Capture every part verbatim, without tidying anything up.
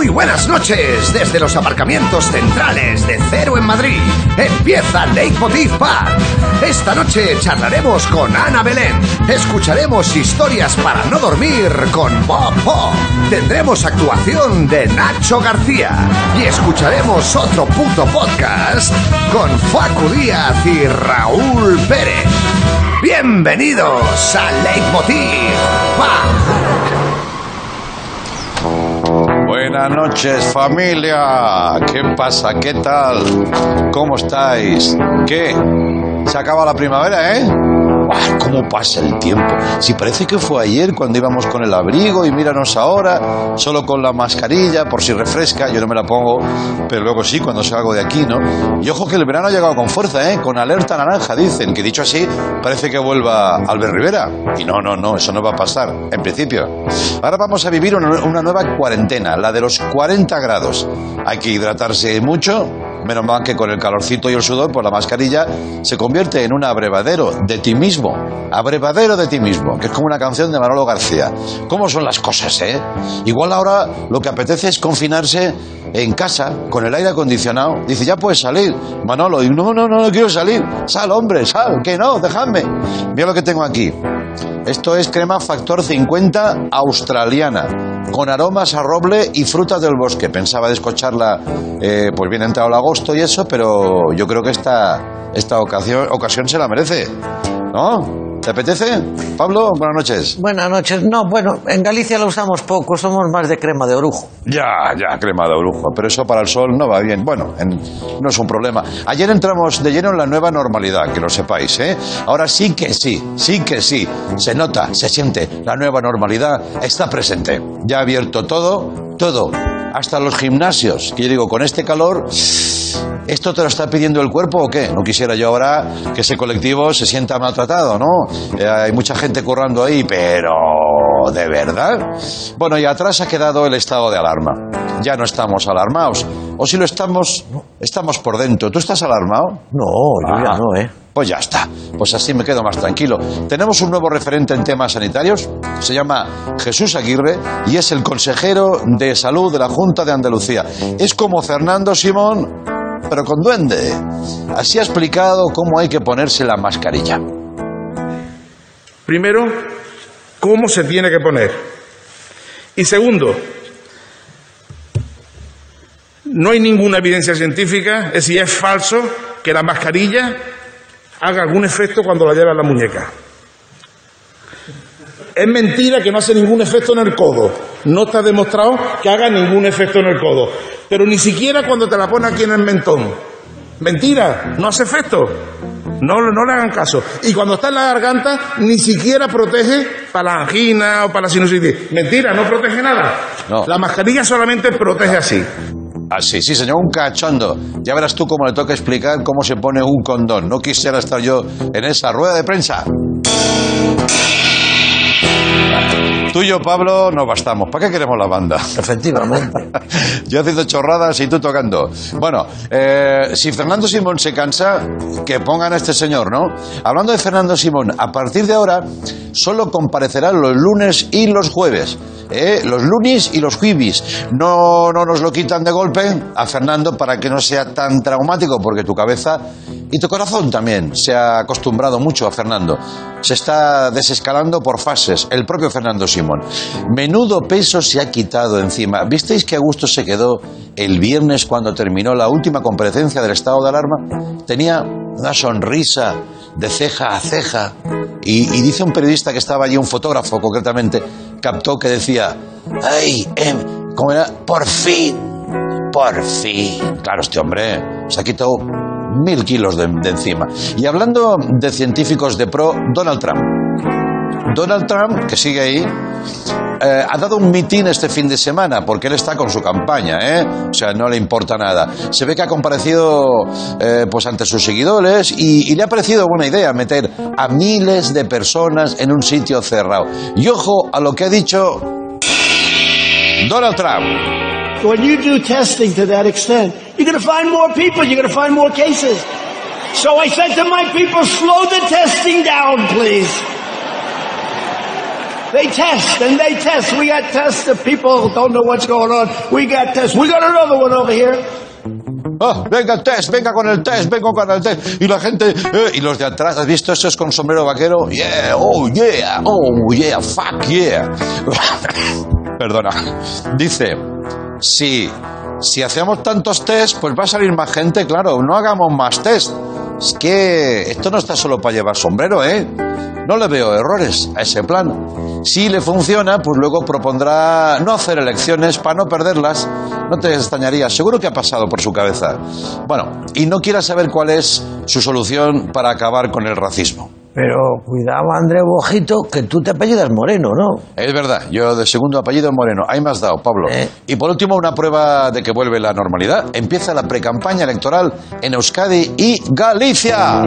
Muy buenas noches desde los aparcamientos centrales de Cero en Madrid. Empieza Leitmotiv Park. Esta noche charlaremos con Ana Belén. Escucharemos historias para no dormir con Bob Pop. Tendremos actuación de Nacho García. Y escucharemos otro puto podcast con Facu Díaz y Raúl Pérez. Bienvenidos a Leitmotiv Park. Buenas noches, familia. ¿Qué pasa? ¿Qué tal? ¿Cómo estáis? ¿Qué? Se acaba la primavera, ¿eh? ¡Ay, cómo pasa el tiempo! Si parece que fue ayer cuando íbamos con el abrigo y míranos ahora, solo con la mascarilla, por si refresca, yo no me la pongo, pero luego sí, cuando salgo de aquí, ¿no? Y ojo que el verano ha llegado con fuerza, ¿eh? Con alerta naranja, dicen, que dicho así, parece que vuelva Albert Rivera. Y no, no, no, eso no va a pasar, en principio. Ahora vamos a vivir una, una nueva cuarentena, la de los cuarenta grados. Hay que hidratarse mucho. Menos mal que con el calorcito y el sudor, pues la mascarilla se convierte en un abrevadero de ti mismo. Abrevadero de ti mismo, que es como una canción de Manolo García. ¿Cómo son las cosas, eh? Igual ahora lo que apetece es confinarse en casa, con el aire acondicionado. Dice, ya puedes salir, Manolo. Y no, no, no, no quiero salir. Sal, hombre, sal. Que no, dejadme. Mira lo que tengo aquí. Esto es crema Factor cincuenta australiana, con aromas a roble y frutas del bosque. Pensaba descocharla, eh, pues bien entrado el agosto y eso, pero yo creo que esta, esta ocasión, ocasión se la merece, ¿no? ¿Te apetece? Pablo, buenas noches. Buenas noches. No, bueno, en Galicia lo usamos poco, somos más de crema de orujo. Ya, ya, crema de orujo, pero eso para el sol no va bien. Bueno, en, no es un problema. Ayer entramos de lleno en la nueva normalidad, que lo sepáis, ¿eh? Ahora sí que sí, sí que sí. Se nota, se siente, la nueva normalidad está presente. Ya ha abierto todo, todo, hasta los gimnasios. Que yo digo, con este calor, ¿esto te lo está pidiendo el cuerpo o qué? No quisiera yo ahora que ese colectivo se sienta maltratado, ¿no? Eh, hay mucha gente currando ahí, pero ¿de verdad? Bueno, y atrás ha quedado el estado de alarma. Ya no estamos alarmados. O si lo estamos, estamos por dentro. ¿Tú estás alarmado? No, yo ah, ya no, ¿eh? Pues ya está. Pues así me quedo más tranquilo. Tenemos un nuevo referente en temas sanitarios. Se llama Jesús Aguirre y es el consejero de salud de la Junta de Andalucía. Es como Fernando Simón, pero con duende. Así ha explicado cómo hay que ponerse la mascarilla. Primero, cómo se tiene que poner. Y segundo, no hay ninguna evidencia científica, es decir, es falso que la mascarilla haga algún efecto cuando la lleva en la muñeca. Es mentira que no hace ningún efecto en el codo. No está demostrado que haga ningún efecto en el codo. Pero ni siquiera cuando te la pones aquí en el mentón. Mentira, no hace efecto. No, no le hagan caso. Y cuando está en la garganta, ni siquiera protege para la angina o para la sinusitis. Mentira, no protege nada. No. La mascarilla solamente protege así. Así, sí, señor, un cachondo. Ya verás tú cómo le toca explicar cómo se pone un condón. No quisiera estar yo en esa rueda de prensa. Tú y yo, Pablo, no bastamos. ¿Para qué queremos la banda? Efectivamente. Yo haciendo chorradas y tú tocando. Bueno, eh, si Fernando Simón se cansa, que pongan a este señor, ¿no? Hablando de Fernando Simón, a partir de ahora solo comparecerán los lunes y los jueves. ¿eh? Los lunes y los jueves. No, no nos lo quitan de golpe a Fernando para que no sea tan traumático, porque tu cabeza y tu corazón también se ha acostumbrado mucho a Fernando. Se está desescalando por fases, el propio Fernando Simón. Menudo peso se ha quitado encima. ¿Visteis qué a gusto se quedó el viernes cuando terminó la última comparecencia del estado de alarma? Tenía una sonrisa de ceja a ceja y, y dice un periodista que estaba allí, un fotógrafo concretamente, captó que decía, ¡ay, eh, cómo era! ¡Por fin! ¡Por fin! Claro, este hombre se ha quitado mil kilos de, de encima. Y hablando de científicos de pro, Donald Trump. Donald Trump, que sigue ahí, eh, ha dado un mitin este fin de semana, porque él está con su campaña, ¿eh? O sea, no le importa nada. Se ve que ha comparecido eh, pues ante sus seguidores y, y le ha parecido buena idea meter a miles de personas en un sitio cerrado. Y ojo a lo que ha dicho Donald Trump. When you do testing to that extent, you're going to find more people, you're going to find more cases. So I said to my people, slow the testing down, please. They test and they test. We got tests that people don't know what's going on. We got tests. We got another one over here. Oh, venga el test, venga con el test, venga con el test. Y la gente, eh, y los de atrás, ¿has visto esos con sombrero vaquero? Yeah, oh yeah, oh yeah, fuck yeah. Perdona. Dice, si, si hacemos tantos test, pues va a salir más gente, claro, no hagamos más test. Es que esto no está solo para llevar sombrero, ¿eh? No le veo errores a ese plan. Si le funciona, pues luego propondrá no hacer elecciones para no perderlas. No te extrañaría, seguro que ha pasado por su cabeza. Bueno, y no quiera saber cuál es su solución para acabar con el racismo. Pero cuidado, André Bojito, que tú te apellidas Moreno, ¿no? Es verdad, yo de segundo apellido Moreno. Ahí me has dado, Pablo. ¿Eh? Y por último, una prueba de que vuelve la normalidad. Empieza la precampaña electoral en Euskadi y Galicia.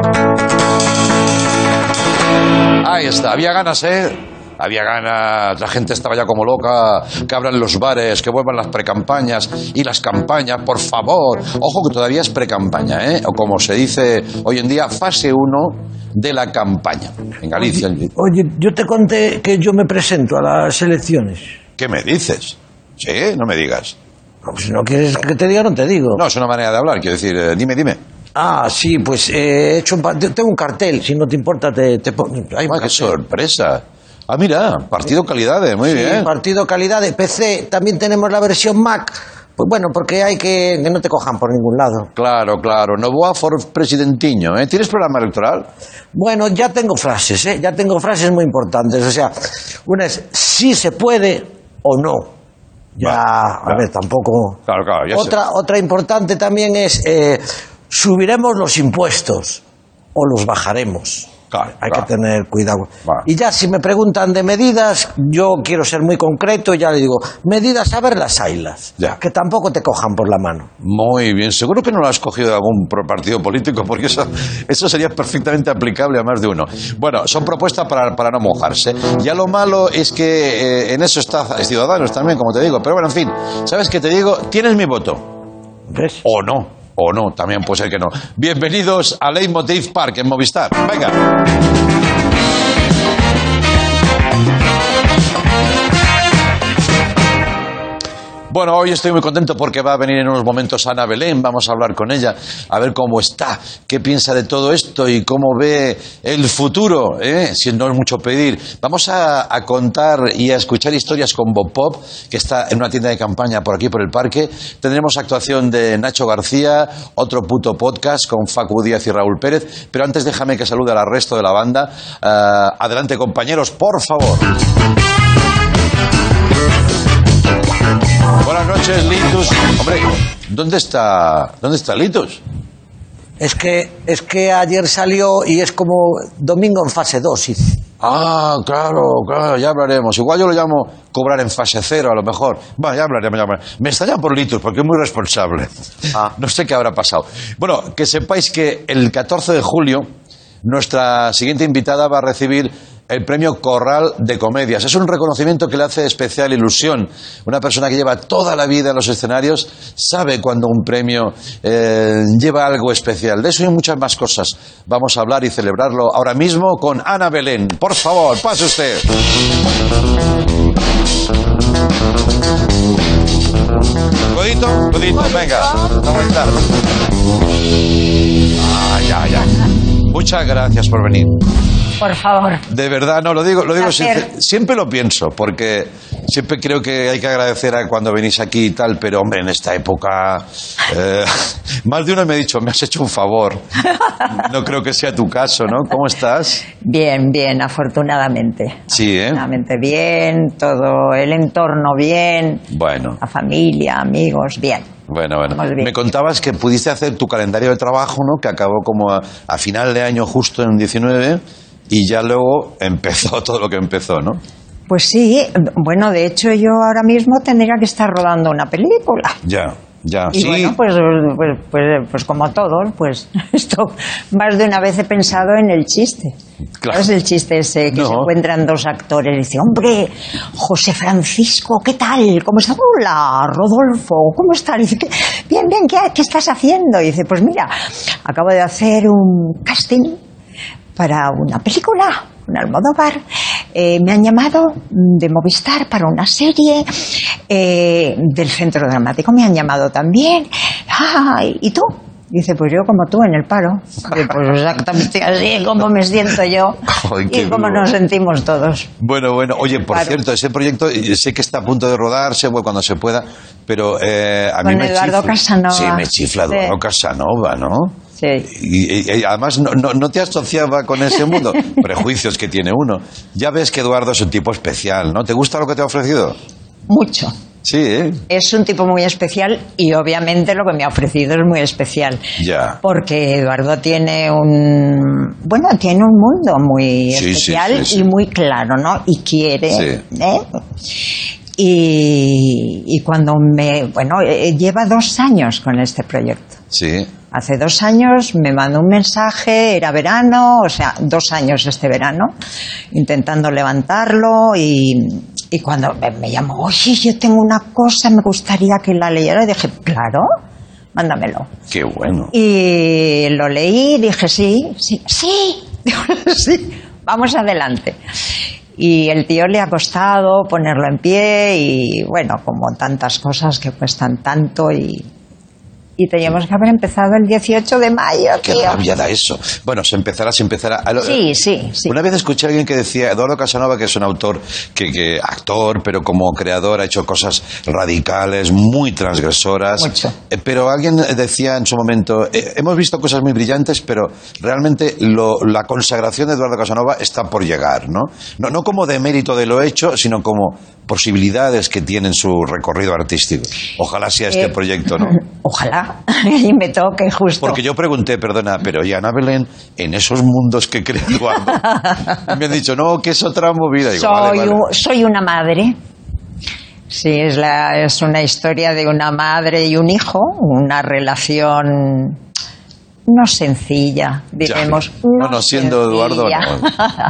Ahí está, había ganas, ¿eh? Había ganas, la gente estaba ya como loca, que abran los bares, que vuelvan las precampañas y las campañas, por favor. Ojo que todavía es precampaña, ¿eh? O como se dice hoy en día, fase uno de la campaña. En Galicia. Oye, oye, yo te conté que yo me presento a las elecciones. ¿Qué me dices? Sí, no me digas. No, si no quieres que te diga, no te digo. No, es una manera de hablar, quiero decir, eh, dime, dime. Ah, sí, pues eh, he hecho un pa- tengo un cartel, si no te importa te, te pongo. Hay un ¡Ay, qué cartel. sorpresa! Ah, mira, partido calidades, muy Sí, bien. partido calidad de P C. También tenemos la versión Mac. Pues bueno, porque hay que que no te cojan por ningún lado. Claro, claro. Novoa for presidentiño, ¿eh? ¿Tienes programa electoral? Bueno, ya tengo frases, ¿eh? Ya tengo frases muy importantes. O sea, una es sí se puede o no. Ya, Vale, a claro. ver, tampoco. Claro, claro, ya sé. Otra, otra importante también es eh, subiremos los impuestos o los bajaremos. Claro, Hay claro. que tener cuidado. Vale. Y ya si me preguntan de medidas, yo quiero ser muy concreto, ya le digo, medidas a ver las haylas. Ya. Que tampoco te cojan por la mano. Muy bien, seguro que no lo has cogido de algún pro- partido político, porque eso, eso sería perfectamente aplicable a más de uno. Bueno, son propuestas para, para no mojarse. Ya lo malo es que eh, en eso está Ciudadanos también, como te digo. Pero bueno, en fin, ¿sabes qué te digo? Tienes mi voto. ¿Ves? O no. O no, también puede ser que no. Bienvenidos a Leitmotiv Park en Movistar. Venga. Bueno, hoy estoy muy contento porque va a venir en unos momentos Ana Belén, vamos a hablar con ella, a ver cómo está, qué piensa de todo esto y cómo ve el futuro, ¿eh? Si no es mucho pedir. Vamos a, a contar y a escuchar historias con Bob Pop, que está en una tienda de campaña por aquí, por el parque. Tendremos actuación de Nacho García, otro puto podcast con Facu Díaz y Raúl Pérez, pero antes déjame que salude al resto de la banda. Uh, adelante, compañeros, por favor. Buenas noches, Litus. Hombre, ¿dónde está, dónde está Litus? Es que, es que ayer salió y es como domingo en fase dos. Y... Ah, claro, claro, ya hablaremos. Igual yo lo llamo cobrar en fase cero, a lo mejor. Bueno, ya hablaremos, ya hablaremos. Me extraña por Litus, porque es muy responsable. Ah. No sé qué habrá pasado. Bueno, que sepáis que el catorce de julio nuestra siguiente invitada va a recibir el premio Corral de Comedias. Es un reconocimiento que le hace especial ilusión. Una persona que lleva toda la vida en los escenarios sabe cuando un premio eh, lleva algo especial. De eso y muchas más cosas vamos a hablar y celebrarlo ahora mismo con Ana Belén. Por favor, pase usted. Codito, codito, venga. ¿Cómo estás? Ay, ay, ay. Muchas gracias por venir. Por favor. De verdad, no, lo digo, lo digo Placer. siempre, siempre lo pienso, porque siempre creo que hay que agradecer a cuando venís aquí y tal, pero hombre, en esta época, eh, más de uno me ha dicho, me has hecho un favor. No creo que sea tu caso, ¿no? ¿Cómo estás? Bien, bien, afortunadamente. Sí, ¿eh? Afortunadamente bien, todo el entorno bien, Bueno, la familia, amigos, bien. bueno, bueno. Vamos bien. Me contabas que pudiste hacer tu calendario de trabajo, ¿no? Que acabó como a, a final de año justo en diecinueve y ya luego empezó todo lo que empezó, ¿no? Pues sí, bueno, de hecho yo ahora mismo tendría que estar rodando una película. Ya, ya. Y Sí. bueno, pues, pues, pues, pues como todos, pues esto más de una vez he pensado en el chiste. Claro. Es el chiste ese que No. se encuentran dos actores y dice, hombre, José Francisco, ¿qué tal? ¿Cómo estás? Hola, Rodolfo, ¿cómo estás? Y dice, "¿Qué? Bien, bien, ¿qué, ¿qué estás haciendo? Y dice, pues mira, acabo de hacer un casting para una película, un Almodóvar, eh, me han llamado de Movistar para una serie, eh, del Centro Dramático me han llamado también. Ah, ¿y tú? Dice, pues yo como tú, en el paro. Dice, pues exactamente así, como me siento yo. Ay, y como nos sentimos todos. Bueno, bueno, oye, por Claro. cierto, ese proyecto eh, sé que está a punto de rodarse, bueno, cuando se pueda, pero eh, a mí Con me Eduardo chifla. Casanova. Sí, me chifla Sí. Eduardo Casanova, ¿no? Sí. Y, y- y además no, no, no te asociaba con ese mundo. Prejuicios que tiene uno. Ya ves que Eduardo es un tipo especial, ¿no? ¿Te gusta lo que te ha ofrecido? Mucho. Sí, ¿eh? Es un tipo muy especial y obviamente lo que me ha ofrecido es muy especial. Ya. Porque Eduardo tiene un, bueno, tiene un mundo muy Sí, sí, especial sí, sí. y muy claro, ¿no? Y quiere, Sí. ¿eh? Y, y cuando me, bueno, eh, lleva dos años con este proyecto. Sí. Hace dos años me mandó un mensaje, era verano, o sea, dos años este verano, intentando levantarlo y, y cuando me, me llamó, oye, yo tengo una cosa, me gustaría que la leyera, y dije, claro, mándamelo. Qué bueno. Y lo leí y dije, sí, sí, sí, sí, vamos adelante. Y el tío le ha costado ponerlo en pie y, bueno, como tantas cosas que cuestan tanto y... Y teníamos que haber empezado el dieciocho de mayo, Qué tío. rabia da eso. Bueno, se empezará, se empezará. A lo- Sí, sí, sí. Una vez escuché a alguien que decía, Eduardo Casanova, que es un autor, que, que actor, pero como creador ha hecho cosas radicales, muy transgresoras. Mucho. Eh, Pero alguien decía en su momento, eh, hemos visto cosas muy brillantes, pero realmente lo- la consagración de Eduardo Casanova está por llegar, ¿no? ¿no? No como de mérito de lo hecho, sino como posibilidades que tiene en su recorrido artístico. Ojalá sea este Eh, proyecto, ¿no? Ojalá. Y me toque justo. Porque yo pregunté, perdona, pero ¿y Ana Belén en esos mundos que crea Eduardo? Y me han dicho, no, que es otra movida. Digo, soy, vale, vale. u- soy una madre. Sí, es, la, es una historia de una madre y un hijo, una relación no sencilla, diremos. No, no, siendo Eduardo, sencilla.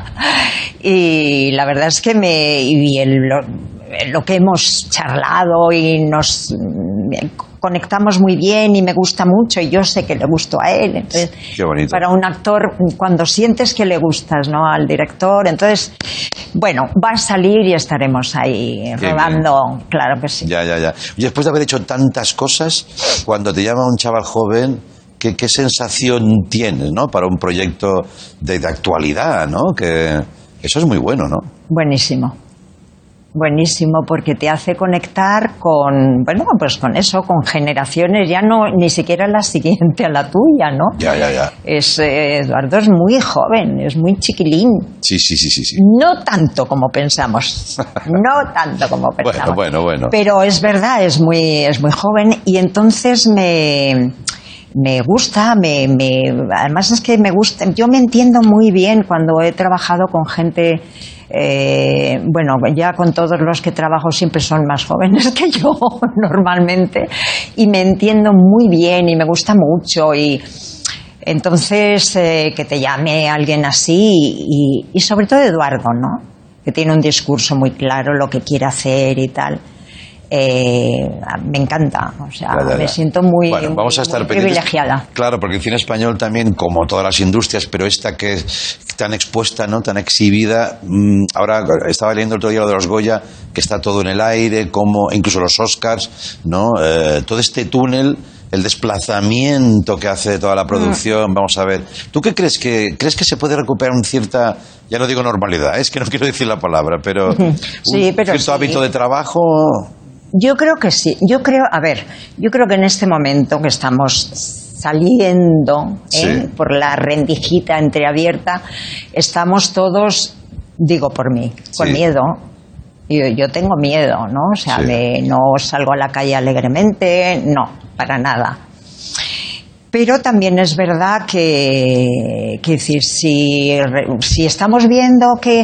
Y la verdad es que me y el- lo, lo que hemos charlado y nos mm, conectamos muy bien y me gusta mucho y yo sé que le gusto a él. Entonces, Qué bonito. para un actor, cuando sientes que le gustas, ¿no?, al director, entonces, bueno, va a salir y estaremos ahí Qué rodando, claro que sí. Ya, ya, ya. Y después de haber hecho tantas cosas, cuando te llama un chaval joven, ¿qué, qué sensación tienes, ¿no? Para un proyecto de, de actualidad, ¿no? Que eso es muy bueno, ¿no? Buenísimo. Buenísimo, porque te hace conectar con, bueno, pues con eso, con generaciones, ya no, ni siquiera la siguiente a la tuya, ¿no? Ya, ya, ya. Es, eh, Eduardo es muy joven, es muy chiquilín. Sí, sí, sí, sí, sí. No tanto como pensamos. No tanto como pensamos. bueno, bueno. Pero es verdad, es muy, es muy joven y entonces me, me gusta, me, me, además es que me gusta, yo me entiendo muy bien cuando he trabajado con gente, eh, bueno, ya con todos los que trabajo siempre son más jóvenes que yo normalmente y me entiendo muy bien y me gusta mucho y entonces eh, que te llame alguien así y, y sobre todo Eduardo, ¿no?, que tiene un discurso muy claro, lo que quiere hacer y tal. Eh, me encanta, o sea, Ya, ya, ya. me siento muy, Bueno, vamos a estar muy pendientes. privilegiada. Claro, porque el cine español también, como todas las industrias, pero esta que es tan expuesta, ¿no?, tan exhibida. Mmm, ahora estaba leyendo el otro día lo de los Goya, que está todo en el aire, como incluso los Oscars, ¿no? Eh, todo este túnel, el desplazamiento que hace toda la producción. Vamos a ver, ¿tú qué crees que crees que se puede recuperar un cierta, ya no digo normalidad, es que no quiero decir la palabra, pero Sí, un pero cierto sí. hábito de trabajo? Yo creo que sí. Yo creo, a ver, yo creo que en este momento que estamos saliendo, ¿eh?, Sí. por la rendijita entreabierta, estamos todos, digo por mí, con Sí. miedo. Yo, yo tengo miedo, ¿no? O sea, Sí. de no salgo a la calle alegremente, no, para nada. Pero también es verdad que, que decir, si, re- si estamos viendo que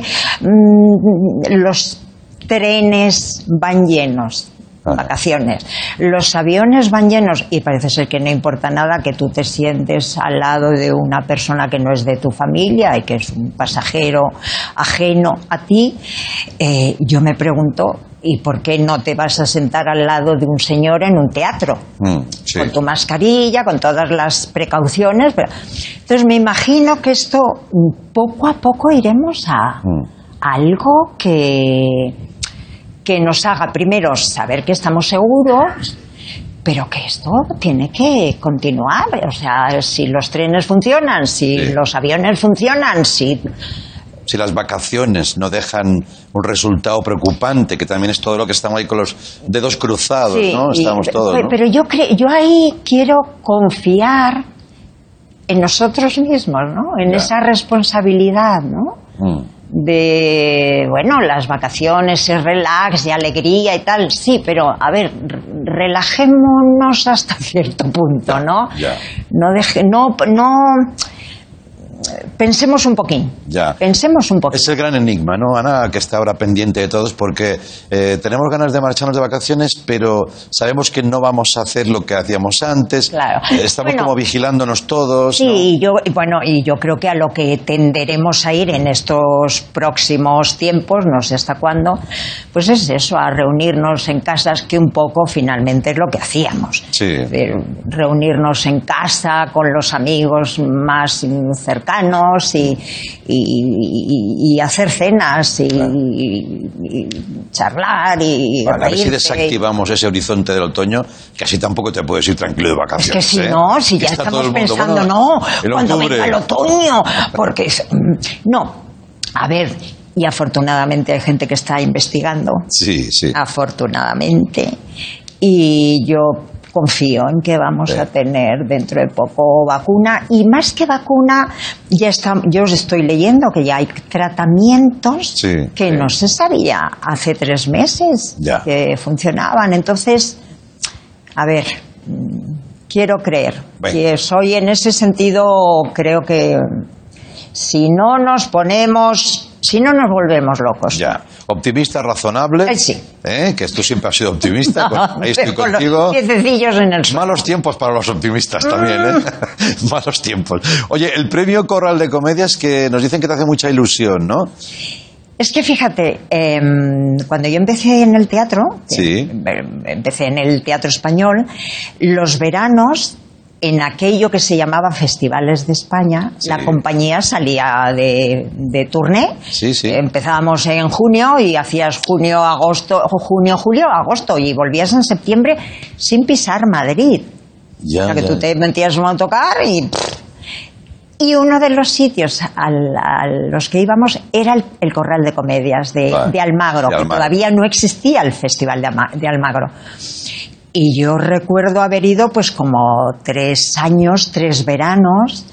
mm, los trenes van llenos, Ah. vacaciones, los aviones van llenos y parece ser que no importa nada que tú te sientes al lado de una persona que no es de tu familia y que es un pasajero ajeno a ti, eh, yo me pregunto, ¿y por qué no te vas a sentar al lado de un señor en un teatro? Mm, sí. Con tu mascarilla, con todas las precauciones. Pero... Entonces me imagino que esto mm, poco a poco iremos a, Mm. algo que, que nos haga primero saber que estamos seguros, pero que esto tiene que continuar. O sea, si los trenes funcionan, si Sí. los aviones funcionan, si... Si las vacaciones no dejan un resultado preocupante, que también es todo lo que estamos ahí con los dedos cruzados, Sí, ¿no? y- Estamos todos, pe- ¿no? Pero yo, cre- yo ahí quiero confiar en nosotros mismos, ¿no? En Ya. esa responsabilidad, ¿no? Mm. De, bueno, las vacaciones es relax y alegría y tal, sí, pero a ver, r- relajémonos hasta cierto punto, ¿no? Ya. No deje, no, no, pensemos un poquín, Ya. pensemos un poquín. Es el gran enigma, ¿no, Ana? Que está ahora pendiente de todos, porque eh, tenemos ganas de marcharnos de vacaciones, pero sabemos que no vamos a hacer lo que hacíamos antes. Claro. Eh, Estamos Bueno, como vigilándonos todos. Sí, ¿no? y yo, y bueno, y yo creo que a lo que tenderemos a ir en estos próximos tiempos, no sé hasta cuándo, pues es eso, a reunirnos en casas, que un poco finalmente es lo que hacíamos. Sí. Eh, Reunirnos en casa con los amigos más mm, cercanos y, y- y- y hacer cenas y, y- y charlar y Vale, a ver si reírte. desactivamos ese horizonte del otoño, que así tampoco te puedes ir tranquilo de Es vacaciones. que si ¿eh? no, si ya Está todo estamos el mundo, pensando, bueno, no, en cuando octubre. venga el otoño, porque es- mm, no, a ver, y afortunadamente hay gente que está investigando, Sí, sí. afortunadamente, y yo confío en que vamos Sí. a tener dentro de poco vacuna, y más que vacuna, ya está, yo os estoy leyendo que ya hay tratamientos Sí, que sí. no se sabía hace tres meses Ya. que funcionaban. Entonces, a ver, mm, quiero creer Bueno. que soy en ese sentido, creo que si no nos ponemos, si no nos volvemos locos. Ya. Optimista, razonable. Eh, sí. ¿eh? Que tú siempre has sido optimista. No, con- ahí estoy con los contigo. piececillos en el suelo. Malos tiempos para los optimistas también, ¿eh? Malos tiempos. Oye, el premio Corral de Comedias, que nos dicen que te hace mucha ilusión, ¿no? Es que fíjate, em, cuando yo empecé en el teatro, Sí. em, empecé en el teatro español, los veranos, en aquello que se llamaba Festivales de España, Sí. la compañía salía de, de turné. Sí, sí. Empezábamos en junio y hacías junio, agosto, junio, julio, agosto, y volvías en septiembre sin pisar Madrid. Ya, O sea, que ya. tú te metías en un autocar y... Y uno de los sitios al- a los que íbamos era el, el Corral de Comedias de, Vale, de Almagro, de que Almagro. todavía no existía el Festival de, Ama- de Almagro. Y yo recuerdo haber ido pues como tres años, tres veranos.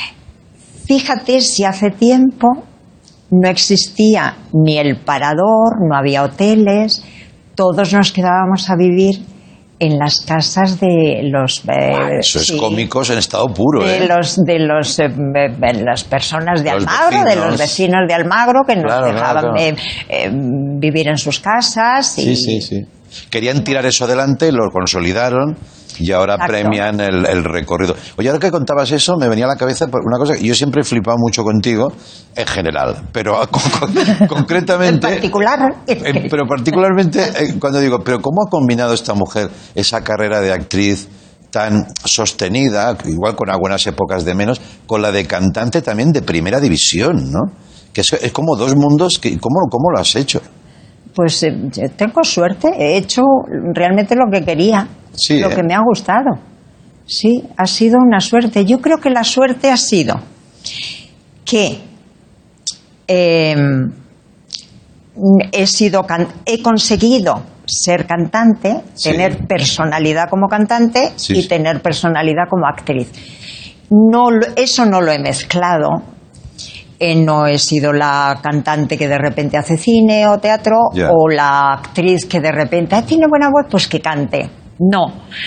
Fíjate si hace tiempo no existía ni el parador, no había hoteles, todos nos quedábamos a vivir en las casas de los... eh, Eso es sí, cómicos en estado puro, de ¿eh? los de los eh, eh, las personas de Los Almagro, de vecinos. los vecinos de Almagro que nos Claro, dejaban claro, claro. eh, eh, vivir en sus casas y Sí, sí, sí. Querían tirar eso adelante, lo consolidaron y ahora Exacto. premian el, el recorrido. Oye, ahora que contabas eso, me venía a la cabeza una cosa que yo siempre he flipado mucho contigo, en general, pero con- con- concretamente... en particular. Eh, pero particularmente eh, cuando digo, pero ¿cómo ha combinado esta mujer esa carrera de actriz tan sostenida, igual con algunas épocas de menos, con la de cantante también de primera división, ¿no? Que es, es como dos mundos, que, ¿cómo, ¿cómo lo has hecho? Pues eh, tengo suerte, he hecho realmente lo que quería, Sí, lo ¿eh? que me ha gustado. Sí, ha sido una suerte. Yo creo que la suerte ha sido que eh, he sido can- he conseguido ser cantante, Sí. tener personalidad como cantante Sí, y sí. tener personalidad como actriz. No, lo- eso no lo he mezclado. Eh, no he sido la cantante que de repente hace cine o teatro, Ya. o la actriz que de repente "Ah, tiene buena voz, pues que cante". No.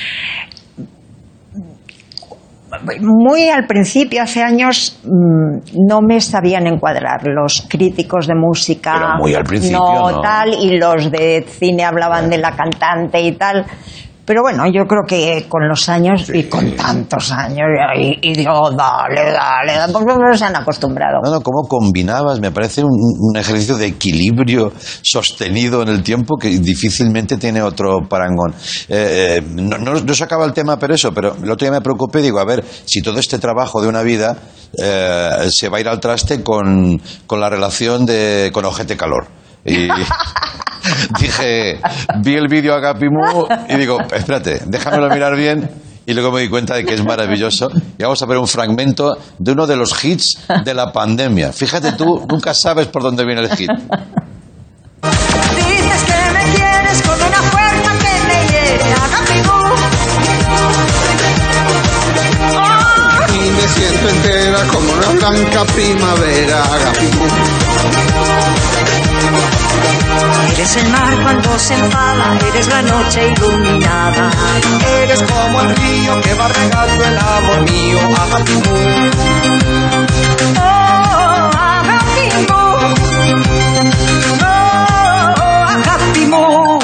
Muy al principio, hace años, mmm, no me sabían encuadrar los críticos de música. Pero muy al principio, ¿no? tal, y los de cine hablaban de la cantante y tal. Pero bueno, yo creo que con los años sí. y con tantos años, y, y digo, dale, dale, dale, pues no se han acostumbrado. No, no, ¿cómo combinabas? Me parece un, un ejercicio de equilibrio sostenido en el tiempo que difícilmente tiene otro parangón. Eh, eh, no, no, no se acaba el tema por eso, pero el otro día me preocupé, digo, a ver, si todo este trabajo de una vida eh, se va a ir al traste con, con la relación de con Ojete Calor. Y dije, vi el vídeo a Gapimu y digo, espérate, déjamelo mirar bien. Y luego me di cuenta de que es maravilloso. Y vamos a ver un fragmento de uno de los hits de la pandemia. Fíjate tú, nunca sabes por dónde viene el hit. Dices que me quieres con una fuerza que me hiere, Gapimu. Y me siento entera como una blanca primavera, Gapimu. Eres el mar cuando se enfada, eres la noche iluminada. Eres como el río que va regando el amor mío, Gapimu. Oh, Gapimu. Oh, Gapimu.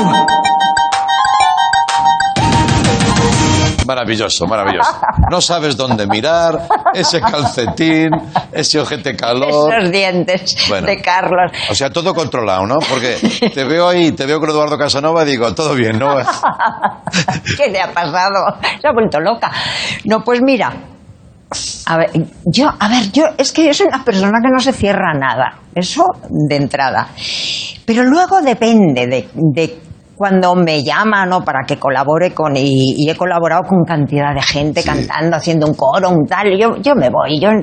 Maravilloso, maravilloso. No sabes dónde mirar, ese calcetín, ese ojete calor. Esos dientes bueno, de Carlos. O sea, todo controlado, ¿no? Porque te veo ahí, te veo con Eduardo Casanova y digo, todo bien, ¿no? ¿Qué le ha pasado? Se ha vuelto loca. No, pues mira, a ver, yo, a ver, yo es que es una persona que no se cierra a nada. Eso de entrada. Pero luego depende de, de cuando me llaman, ¿no?, para que colabore con... Y, y he colaborado con cantidad de gente, sí, cantando, haciendo un coro, un tal... Yo, yo me voy, yo...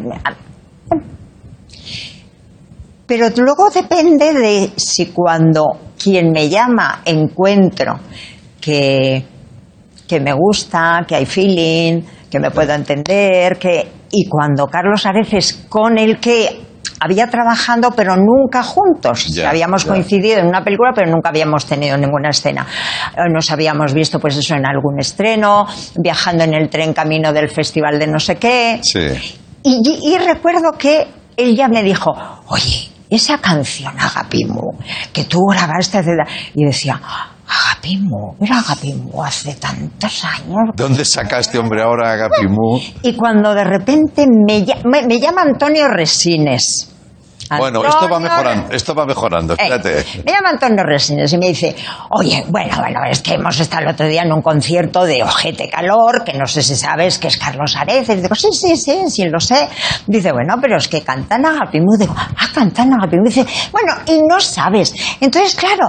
Pero luego depende de si cuando quien me llama encuentro que, que me gusta, que hay feeling, que me puedo entender, que... Y cuando Carlos Areces, con el que había trabajado pero nunca juntos, ya, habíamos ya. coincidido en una película pero nunca habíamos tenido ninguna escena, nos habíamos visto pues eso en algún estreno, viajando en el tren camino del festival de no sé qué, sí. y, y, y recuerdo que él ya me dijo, oye, esa canción Agapimu que tú grabaste hace... y decía, Agapimu, era Agapimu hace tantos años. ¿Dónde sacaste, hombre, ahora Agapimu? Y cuando de repente me, me, me llama Antonio Resines. Bueno, Antonio, esto va mejorando, esto va mejorando, espérate. Eh, me llama Antonio Resines y me dice, oye, bueno, bueno, es que hemos estado el otro día en un concierto de Ojete Calor, que no sé si sabes que es Carlos Areces. Digo, sí, sí, sí, sí, lo sé. Dice, bueno, pero es que cantan Agapimu. Digo, ah, cantan Agapimu. Dice, bueno, y no sabes. Entonces, claro,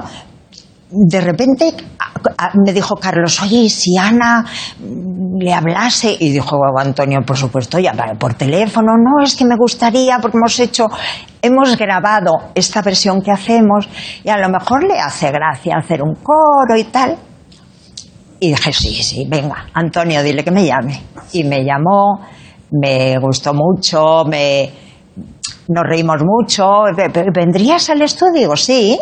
de repente a, a, me dijo Carlos, oye, ¿y si Ana le hablase? Y dijo Antonio, por supuesto, ya por teléfono. No, es que me gustaría, porque hemos hecho, hemos grabado esta versión que hacemos y a lo mejor le hace gracia hacer un coro y tal. Y dije, sí, sí, venga, Antonio, dile que me llame. Y me llamó, me gustó mucho, me, nos reímos mucho. ¿Vendrías al estudio? Digo, sí.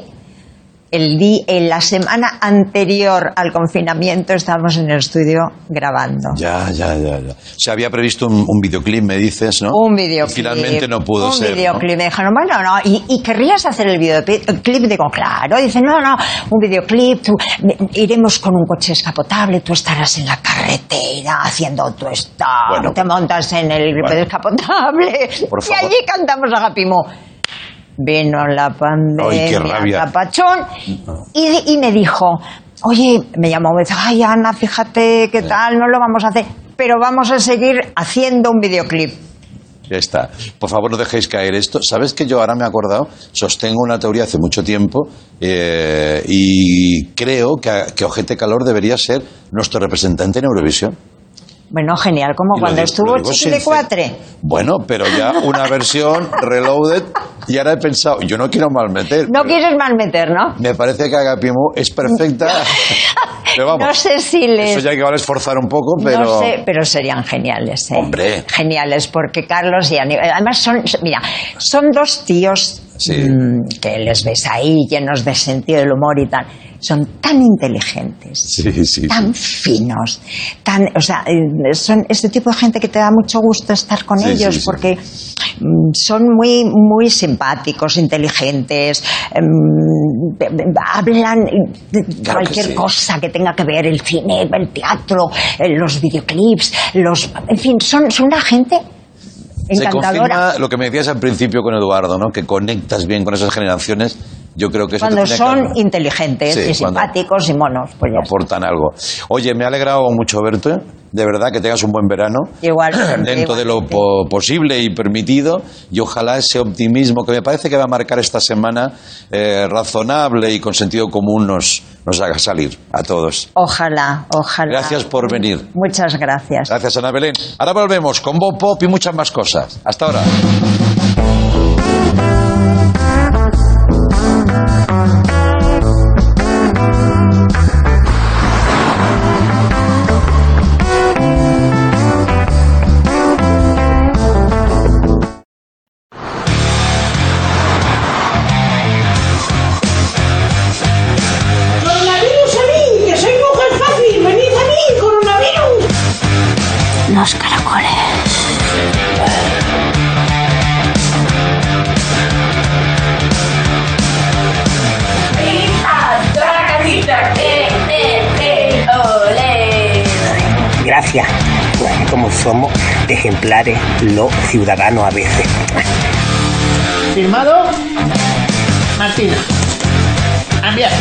El día, en la semana anterior al confinamiento estábamos en el estudio grabando. Ya, ya, ya, ya. Se había previsto un, un videoclip, me dices, ¿no? Un videoclip. Y finalmente no pudo un ser. Un videoclip. ¿no? Me dijeron, bueno, no, ¿y, y querrías hacer el videoclip? Digo, claro. Dice, no, no, un videoclip, tú, iremos con un coche descapotable, tú estarás en la carretera haciendo tu stop, bueno, te montas en el bueno, descapotable por y favor. allí cantamos Agapimu. Vino la pandemia, ay, qué rabia. Capachón, no. y, y me dijo, oye, me llamó, me dijo, ay, Ana, fíjate qué tal, no lo vamos a hacer, pero vamos a seguir haciendo un videoclip. Ya está. Por favor, no dejéis caer esto. ¿Sabes que yo ahora me he acordado? Sostengo una teoría hace mucho tiempo eh, y creo que, que Ojete Calor debería ser nuestro representante en Eurovisión. Bueno, genial, como cuando digo, estuvo Chiquilicuatre. Bueno, pero ya una versión reloaded y ahora he pensado, yo no quiero malmeter. No quieres malmeter, ¿no? Me parece que Agapimu es perfecta. Pero vamos, no sé si les... Eso ya hay que esforzar un poco, pero... No sé, pero serían geniales, ¿eh? Hombre. Geniales, porque Carlos y Aníbal... Además son, mira, son dos tíos sí. mmm, que les ves ahí llenos de sentido del humor y tal. son tan inteligentes, Sí, sí, tan finos, tan, o sea, eh, son este tipo de gente que te da mucho gusto estar con Sí, ellos sí, sí. porque mm, son muy, muy simpáticos, inteligentes, em, hablan de Claro que cualquier sí. cosa que tenga que ver, el cine, el teatro, eh, los videoclips, los, en fin, son, son una gente Se encantadora. confirma lo que me decías al principio con Eduardo, ¿no? Que conectas bien con esas generaciones. Yo creo que eso Cuando te tiene son que- inteligentes Sí, y cuando- simpáticos y monos, pues ya está. aportan algo. Oye, me ha alegrado mucho verte. De verdad, que tengas un buen verano. Igual. Dentro de lo po- posible y permitido. Y ojalá ese optimismo que me parece que va a marcar esta semana, eh, razonable y con sentido común, nos, nos haga salir a todos. Ojalá, ojalá. Gracias por venir. Muchas gracias. Gracias, Ana Belén. Ahora volvemos con Bob Pop y muchas más cosas. Hasta ahora. ¡Coronavirus a mí! ¡Que soy mujer fácil! ¡Venid a mí, coronavirus! Los caracoles. Gracias. Como somos de ejemplares los ciudadanos a veces. ¿Firmado? Martina. Enviar.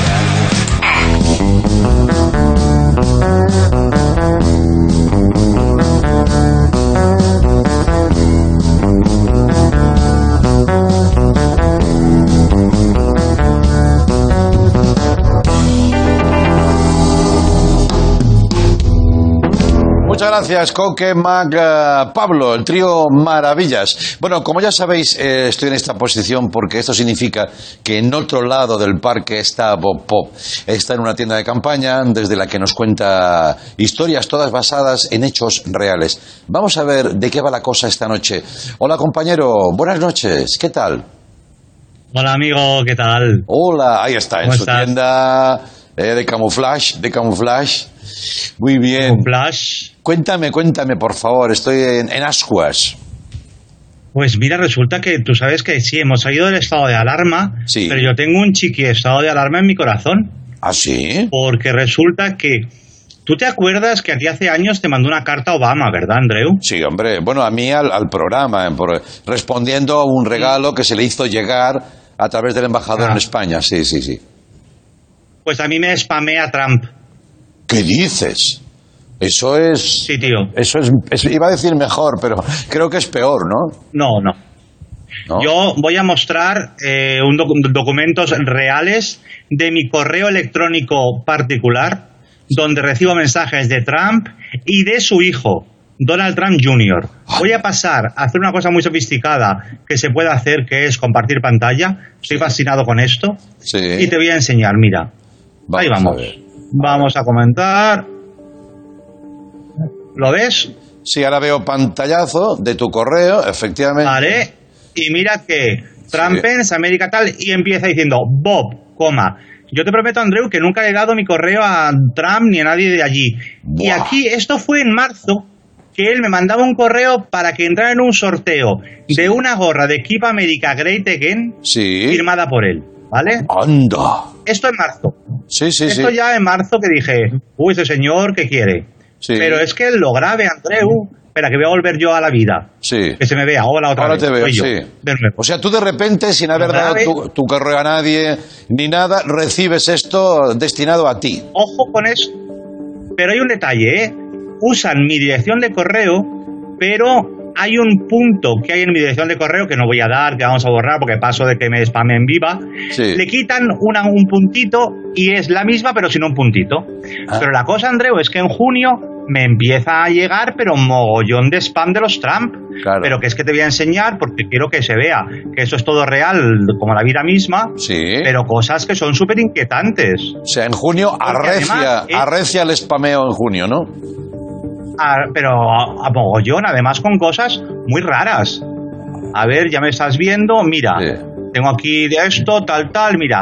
Muchas gracias, Coque, Mac, eh, Pablo, el trío Maravillas. Bueno, como ya sabéis, eh, estoy en esta posición porque esto significa que en otro lado del parque está Bob Pop. Está en una tienda de campaña desde la que nos cuenta historias todas basadas en hechos reales. Vamos a ver de qué va la cosa esta noche. Hola, compañero, buenas noches, ¿qué tal? Hola amigo, ¿qué tal? Hola, ahí está, en ¿Cómo su estás? tienda eh, de camuflaje, de camuflaje. Muy bien. Camuflaje. Cuéntame, cuéntame, por favor, estoy en, en ascuas. Pues mira, resulta que tú sabes que sí, hemos salido del estado de alarma, Sí. pero yo tengo un chiqui estado de alarma en mi corazón. ¿Ah, sí? Porque resulta que... ¿Tú te acuerdas que a ti hace años te mandó una carta Obama, verdad, Andreu? Sí, hombre. Bueno, a mí al, al programa, eh, por- respondiendo a un regalo que se le hizo llegar a través del embajador Ah. en España. Sí, sí, sí. Pues a mí me spamea Trump. ¿Qué dices? Eso es... Sí, tío. Eso es, es- iba a decir mejor, pero creo que es peor, ¿no? No, no. ¿No? Yo voy a mostrar eh, un docu- documentos reales de mi correo electrónico particular, donde recibo mensajes de Trump y de su hijo, Donald Trump junior Voy a pasar a hacer una cosa muy sofisticada que se puede hacer, que es compartir pantalla. Estoy fascinado con esto. Sí. Y te voy a enseñar, mira. Ahí a vamos. ver. Vamos a comentar. ¿Lo ves? Sí, ahora veo pantallazo de tu correo, efectivamente. Vale. Y mira que Trumpens, América tal, y empieza diciendo Bob, coma. Yo te prometo, Andreu, que nunca le he dado mi correo a Trump ni a nadie de allí. Y Buah. aquí, esto fue en marzo, que él me mandaba un correo para que entrara en un sorteo de una gorra de Keep America Great Again Sí. firmada por él. ¿Vale? Anda. Esto en marzo. Sí, sí, Esto sí. ya en marzo que dije, uy, ese señor, ¿qué quiere? Sí. Pero es que lo grave, Andreu, espera, que voy a volver yo a la vida. Sí. Que se me vea, hola otra Ahora vez. te veo, soy yo, sí. de nuevo. O sea, tú de repente, sin haber Lo dado grave- tu, tu correo a nadie ni nada, recibes esto destinado a ti. Ojo con eso. Pero hay un detalle, ¿eh? Usan mi dirección de correo, pero hay un punto que hay en mi dirección de correo que no voy a dar, que vamos a borrar porque paso de que me spamen viva. Sí. Le quitan una, un puntito y es la misma, pero sin un puntito. Ah. Pero la cosa, Andreu, es que en junio me empieza a llegar, pero mogollón de spam de los Trump. Claro. Pero que es que te voy a enseñar porque quiero que se vea que eso es todo real, como la vida misma. Sí. Pero cosas que son súper inquietantes. O sea, en junio Porque arrecia, además es- arrecia el spameo en junio, ¿no? Ah, pero a, a mogollón, además con cosas muy raras. A ver, ya me estás viendo, mira, Sí. tengo aquí de esto, tal, tal, mira.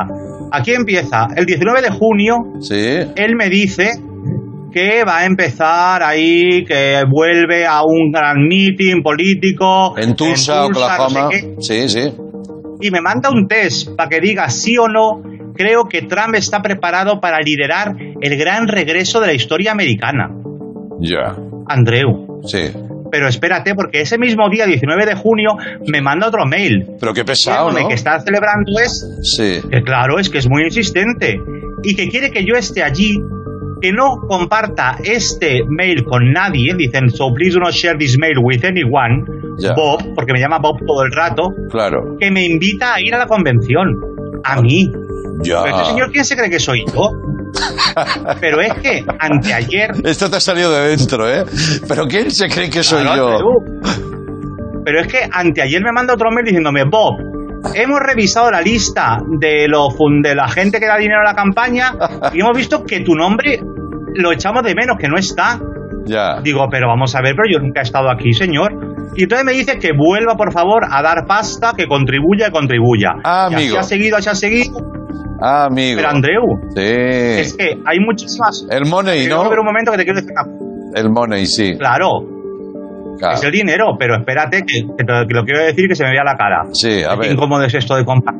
aquí empieza. El diecinueve de junio, sí. Él me dice que va a empezar ahí, que vuelve a un gran meeting político. En Tulsa, en Tulsa Oklahoma. No sé qué, sí, sí. y me manda un test para que diga sí o no. Creo que Trump está preparado para liderar el gran regreso de la historia americana. Ya. Andreu. Sí. Pero espérate, porque ese mismo día, diecinueve de junio, me manda otro mail. Pero qué pesado, ¿no? Que está celebrando es... Sí. Que claro, es que es muy insistente. Y que quiere que yo esté allí, que no comparta este mail con nadie. Dicen, so please do not share this mail with anyone. Ya. Bob, porque me llama Bob todo el rato. Claro. Que me invita a ir a la convención. A mí. Ya. Pero este señor, ¿quién se cree que soy yo? Pero es que anteayer... Esto te ha salido de dentro, ¿eh? Pero ¿quién se cree que soy Claro, yo? Pero, pero es que anteayer me manda otro mail diciéndome, Bob, hemos revisado la lista de, lo, de la gente que da dinero a la campaña y hemos visto que tu nombre lo echamos de menos, que no está. Ya. Digo, pero vamos a ver, pero yo nunca he estado aquí, señor. Y entonces me dice que vuelva, por favor, a dar pasta, que contribuya, contribuya. Ah, y amigo. así ha seguido, así ha seguido. Ah, amigo. Pero Andreu, sí. es que hay muchísimas... El money, Quiero ¿no? ver un momento que te quiero decir una... El money, sí. Claro. Claro. Es el dinero, pero espérate que, que, te, que lo quiero decir que se me vea la cara. Sí, a Qué ver. incómodo es esto de comprar.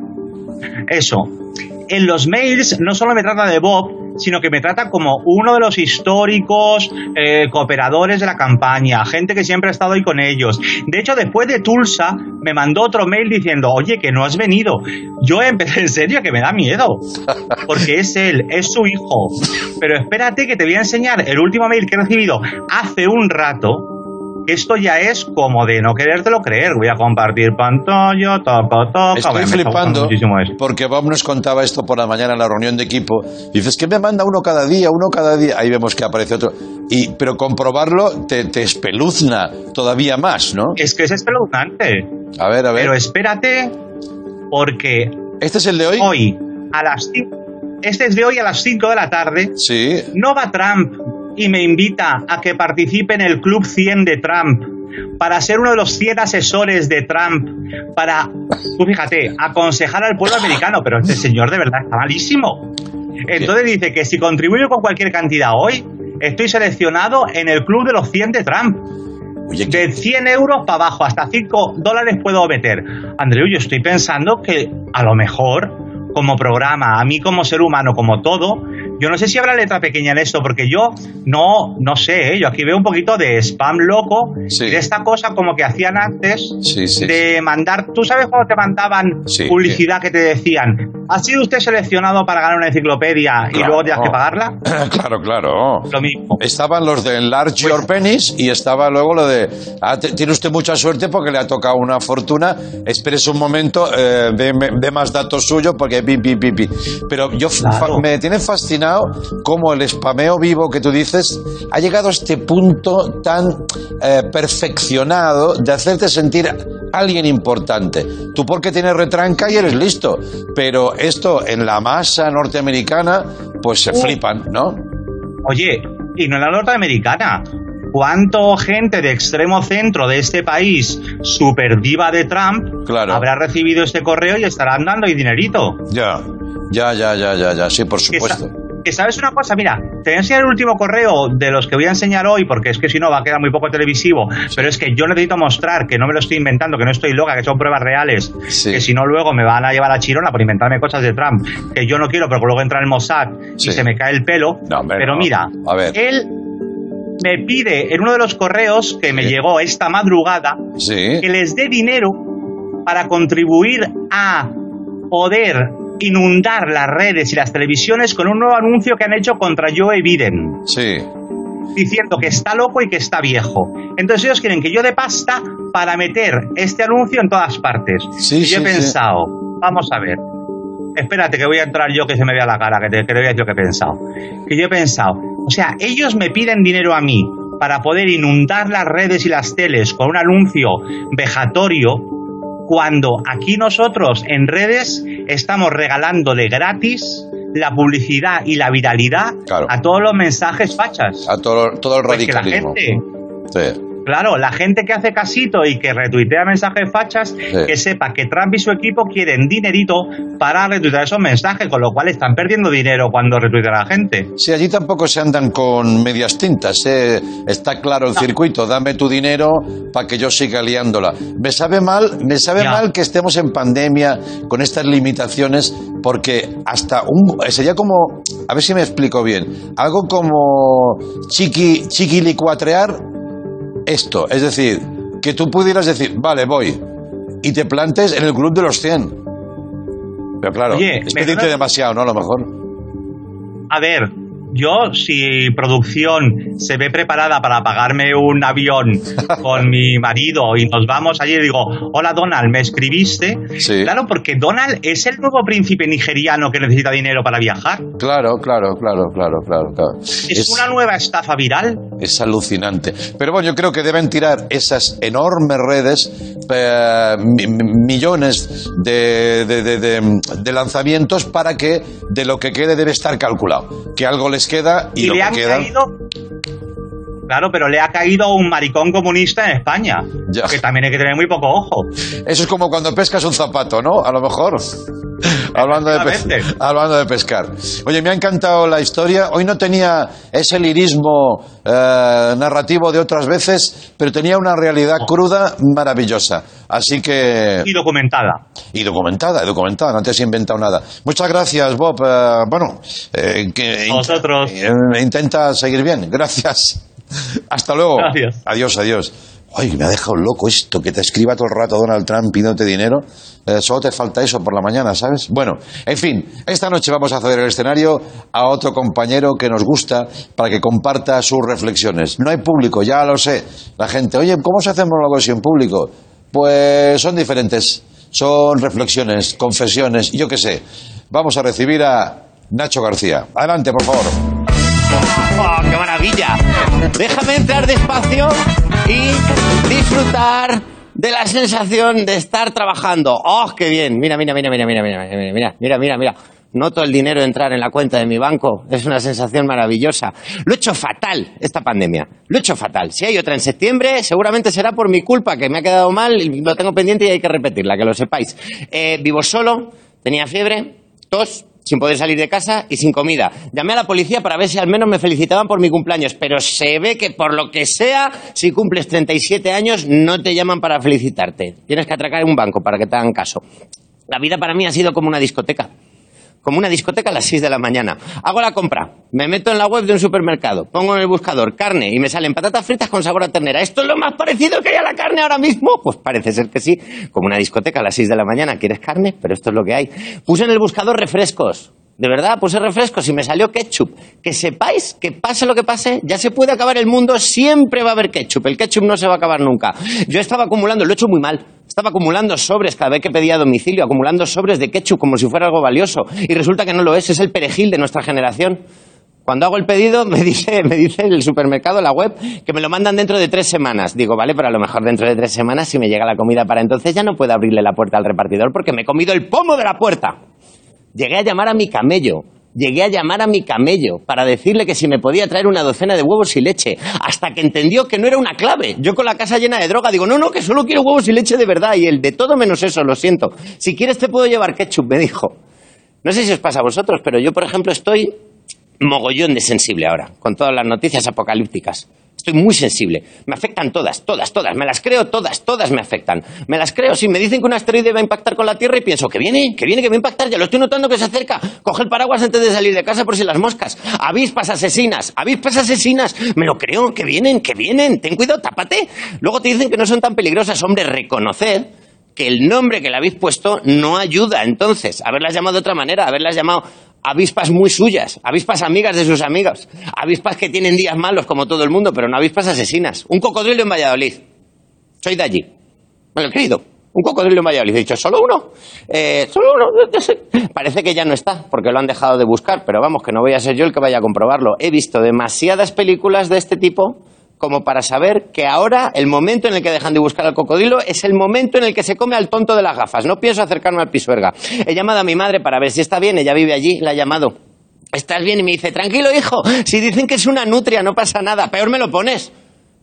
Eso. En los mails no solo me trata de Bob, sino que me trata como uno de los históricos eh, cooperadores de la campaña, gente que siempre ha estado ahí con ellos. De hecho, después de Tulsa, me mandó otro mail diciendo, oye, que no has venido. Yo empecé en serio, que me da miedo, porque es él, es su hijo. Pero espérate que te voy a enseñar el último mail que he recibido hace un rato. Esto ya es como de no querértelo creer. Voy a compartir pantalla, toca, toca. Estoy Me está flipando muchísimo esto. porque Bob nos contaba esto por la mañana en la reunión de equipo. Y dices que me manda uno cada día, uno cada día. Ahí vemos que aparece otro. Y, pero comprobarlo te, te espeluzna todavía más, ¿no? Es que es espeluznante. A ver, a ver. Pero espérate, porque... ¿Este es el de hoy? Hoy, a las cinco... Este es de hoy a las cinco de la tarde. Sí. No va Trump y me invita a que participe en el Club cien de Trump para ser uno de los cien asesores de Trump, para, tú fíjate, aconsejar al pueblo americano. Pero este señor de verdad está malísimo. Entonces dice que si contribuyo con cualquier cantidad hoy, estoy seleccionado en el Club de los cien de Trump. Oye, de cien euros para abajo, hasta cinco dólares puedo meter. Andreu, yo estoy pensando que a lo mejor, como programa, a mí como ser humano, como todo, yo no sé si habrá letra pequeña en esto, porque yo no, no sé, ¿eh? Yo aquí veo un poquito de spam loco, sí. Y de esta cosa como que hacían antes, sí, sí, de sí. mandar, ¿tú sabes cuando te mandaban sí, publicidad sí. que te decían, ¿ha sido usted seleccionado para ganar una enciclopedia claro. y luego tienes que pagarla? Claro, claro. Lo mismo. Estaban los de Enlarge Your Penis y estaba luego lo de, ah, te, tiene usted mucha suerte porque le ha tocado una fortuna, espérese un momento, eh, de, de más datos suyos porque pi, pi, pi, pi. Pero yo claro. fa, me tiene fascinado cómo el spameo vivo que tú dices ha llegado a este punto tan eh, perfeccionado de hacerte sentir alguien importante. Tú porque tienes retranca y eres listo, pero esto en la masa norteamericana pues se uh. flipan, ¿no? Oye, y no en la norteamericana. ¿Cuánto gente de extremo centro de este país, super diva de Trump, claro. habrá recibido este correo y estarán dando ahí dinerito? Ya, ya, ya, ya, ya, ya, sí, por supuesto. Que sabes una cosa, mira, te voy a enseñar el último correo de los que voy a enseñar hoy, porque es que si no va a quedar muy poco televisivo, sí. Pero es que yo necesito mostrar que no me lo estoy inventando, que no estoy loca, que son pruebas reales, sí. Que si no luego me van a llevar a Chirona por inventarme cosas de Trump, que yo no quiero, porque luego entra el Mossad sí. Y se me cae el pelo. No, hombre, pero no. Mira, a ver. él me pide en uno de los correos que sí. Me llegó esta madrugada sí. Que les dé dinero para contribuir a poder inundar las redes y las televisiones con un nuevo anuncio que han hecho contra Joe Biden. Sí. Diciendo que está loco y que está viejo. Entonces ellos quieren que yo dé pasta para meter este anuncio en todas partes. Sí, y sí, yo he sí. pensado, vamos a ver, espérate que voy a entrar yo que se me vea la cara, que te, que te voy a decir lo que he pensado. Que yo he pensado, o sea, ellos me piden dinero a mí para poder inundar las redes y las teles con un anuncio vejatorio, cuando aquí nosotros en redes estamos regalándole gratis la publicidad y la viralidad, claro, a todos los mensajes fachas. A todo, todo el pues radicalismo. Que la gente, sí. Claro, la gente que hace casito y que retuitea mensajes fachas, sí. que sepa que Trump y su equipo quieren dinerito para retuitear esos mensajes, con lo cual están perdiendo dinero cuando retuitea a la gente. Sí, allí tampoco se andan con medias tintas, ¿eh? Está claro el no. circuito, dame tu dinero para que yo siga liándola. Me sabe mal, me sabe ya. mal que estemos en pandemia con estas limitaciones, porque hasta un sería como, a ver si me explico bien, algo como chiqui, chiquilicuatrear esto, es decir, que tú pudieras decir, vale, voy, y te plantes en el club de los cien. Pero claro, Oye, es pedirte me... demasiado, ¿no? A lo mejor. A ver, yo, si producción se ve preparada para pagarme un avión con mi marido y nos vamos allí y digo, hola Donald, ¿me escribiste? Sí. Claro, porque Donald es el nuevo príncipe nigeriano que necesita dinero para viajar. Claro, claro, claro, claro, claro. claro. ¿Es, es una nueva estafa viral? Es alucinante. Pero bueno, yo creo que deben tirar esas enormes redes, eh, mi, millones de, de, de, de, de lanzamientos para que de lo que quede debe estar calculado. Que algo les queda y, y lo le que han queda... caído, claro, pero le ha caído un maricón comunista en España, ya. que también hay que tener muy poco ojo. Eso es como cuando pescas un zapato, ¿no? A lo mejor. hablando, de pe- hablando de pescar. Oye, me ha encantado la historia. Hoy no tenía ese lirismo eh, narrativo de otras veces, pero tenía una realidad oh. cruda maravillosa. Así que... Y documentada. Y documentada, documentada. No te has inventado nada. Muchas gracias, Bob. Eh, bueno, eh, que Vosotros. In- eh, intenta seguir bien. Gracias. Hasta luego. Gracias. Adiós, adiós. Ay, me ha dejado loco esto, que te escriba todo el rato Donald Trump pidiéndote dinero. Eh, solo te falta eso por la mañana, ¿sabes? Bueno, en fin, esta noche vamos a ceder el escenario a otro compañero que nos gusta para que comparta sus reflexiones. No hay público, ya lo sé. La gente, oye, ¿cómo se hacemos algo así en público? Pues son diferentes. Son reflexiones, confesiones, yo qué sé. Vamos a recibir a Nacho García. Adelante, por favor. ¡Oh, qué maravilla! Déjame entrar despacio y disfrutar de la sensación de estar trabajando. ¡Oh, qué bien! Mira, mira, mira, mira, mira, mira, mira, mira, mira, mira, mira. Noto el dinero entrar en la cuenta de mi banco. Es una sensación maravillosa. Lo he hecho fatal, esta pandemia. Lo he hecho fatal. Si hay otra en septiembre, seguramente será por mi culpa, que me ha quedado mal y lo tengo pendiente y hay que repetirla, que lo sepáis. Eh, vivo solo, tenía fiebre, tos, sin poder salir de casa y sin comida. Llamé a la policía para ver si al menos me felicitaban por mi cumpleaños, pero se ve que por lo que sea, si cumples treinta y siete años, no te llaman para felicitarte. Tienes que atracar en un banco para que te hagan caso. La vida para mí ha sido como una discoteca. Como una discoteca a las seis de la mañana. Hago la compra, me meto en la web de un supermercado, pongo en el buscador carne y me salen patatas fritas con sabor a ternera. ¿Esto es lo más parecido que hay a la carne ahora mismo? Pues parece ser que sí. Como una discoteca a las seis de la mañana, ¿quieres carne? Pero esto es lo que hay. Puse en el buscador refrescos. De verdad, puse refrescos y me salió ketchup. Que sepáis que pase lo que pase, ya se puede acabar el mundo, siempre va a haber ketchup. El ketchup no se va a acabar nunca. Yo estaba acumulando, lo he hecho muy mal. Estaba acumulando sobres cada vez que pedía a domicilio, acumulando sobres de ketchup como si fuera algo valioso. Y resulta que no lo es, es el perejil de nuestra generación. Cuando hago el pedido, me dice, me dice el supermercado, la web, que me lo mandan dentro de tres semanas. Digo, vale, pero a lo mejor dentro de tres semanas, si me llega la comida para entonces, ya no puedo abrirle la puerta al repartidor porque me he comido el pomo de la puerta. Llegué a llamar a mi camello. Llegué a llamar a mi camello para decirle que si me podía traer una docena de huevos y leche, hasta que entendió que no era una clave. Yo con la casa llena de droga digo, no, no, que solo quiero huevos y leche de verdad, y el de todo menos eso, lo siento. Si quieres te puedo llevar ketchup, me dijo. No sé si os pasa a vosotros, pero yo, por ejemplo, estoy mogollón de sensible ahora, con todas las noticias apocalípticas. Estoy muy sensible. Me afectan todas, todas, todas. Me las creo todas, todas me afectan. Me las creo. Si me dicen que un asteroide va a impactar con la Tierra y pienso que viene, que viene, que va a impactar, ya lo estoy notando que se acerca. Coge el paraguas antes de salir de casa por si las moscas. Avispas asesinas, avispas asesinas. Me lo creo, que vienen, que vienen. Ten cuidado, tápate. Luego te dicen que no son tan peligrosas. Hombre, reconoced que el nombre que le habéis puesto no ayuda. Entonces, haberlas llamado de otra manera, haberlas llamado avispas muy suyas, avispas amigas de sus amigos, avispas que tienen días malos como todo el mundo, pero no avispas asesinas. Un cocodrilo en Valladolid. Soy de allí. Me lo he creído. Un cocodrilo en Valladolid. He dicho, ¿solo uno? Eh, ¿Solo uno? Parece que ya no está, porque lo han dejado de buscar, pero vamos, que no voy a ser yo el que vaya a comprobarlo. He visto demasiadas películas de este tipo como para saber que ahora el momento en el que dejan de buscar al cocodrilo es el momento en el que se come al tonto de las gafas. No pienso acercarme al Pisuerga. He llamado a mi madre para ver si está bien, ella vive allí, la he llamado. ¿Estás bien? Y me dice, tranquilo, hijo, si dicen que es una nutria, no pasa nada, peor me lo pones.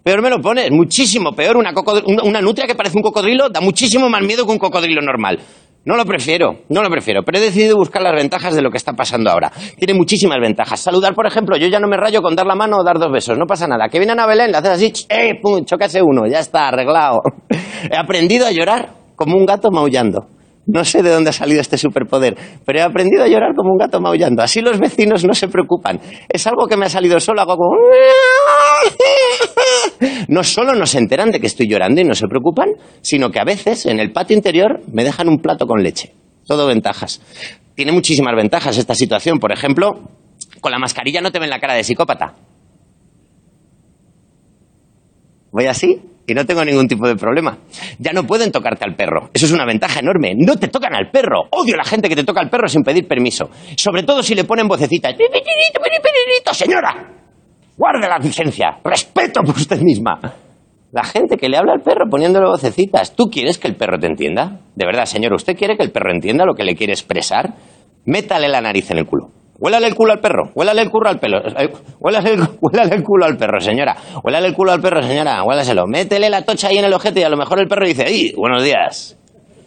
Peor me lo pones, muchísimo peor. Una, cocod- una nutria que parece un cocodrilo da muchísimo más miedo que un cocodrilo normal. No lo prefiero, no lo prefiero, pero he decidido buscar las ventajas de lo que está pasando ahora. Tiene muchísimas ventajas. Saludar, por ejemplo, yo ya no me rayo con dar la mano o dar dos besos, no pasa nada. Que viene Ana Belén, le haces así, ¡eh! ¡Pum! Chócase uno, ya está, arreglado. He aprendido a llorar como un gato maullando. No sé de dónde ha salido este superpoder, pero he aprendido a llorar como un gato maullando. Así los vecinos no se preocupan. Es algo que me ha salido solo, hago como... No solo no se enteran de que estoy llorando y no se preocupan, sino que a veces en el patio interior me dejan un plato con leche. Todo ventajas. Tiene muchísimas ventajas esta situación. Por ejemplo, con la mascarilla no te ven la cara de psicópata. Voy así y no tengo ningún tipo de problema. Ya no pueden tocarte al perro. Eso es una ventaja enorme. No te tocan al perro. Odio a la gente que te toca al perro sin pedir permiso. Sobre todo si le ponen vocecitas. Señora, guarde la licencia. Respeto por usted misma. La gente que le habla al perro poniéndole vocecitas. ¿Tú quieres que el perro te entienda? De verdad, señor, ¿usted quiere que el perro entienda lo que le quiere expresar? Métale la nariz en el culo. Huélale el culo al perro, huélale el culo al pelo, huélale el, huélale el culo al perro, señora, huélale el culo al perro, señora, huélaselo, métele la tocha ahí en el ojete y a lo mejor el perro dice, ¡ay, buenos días!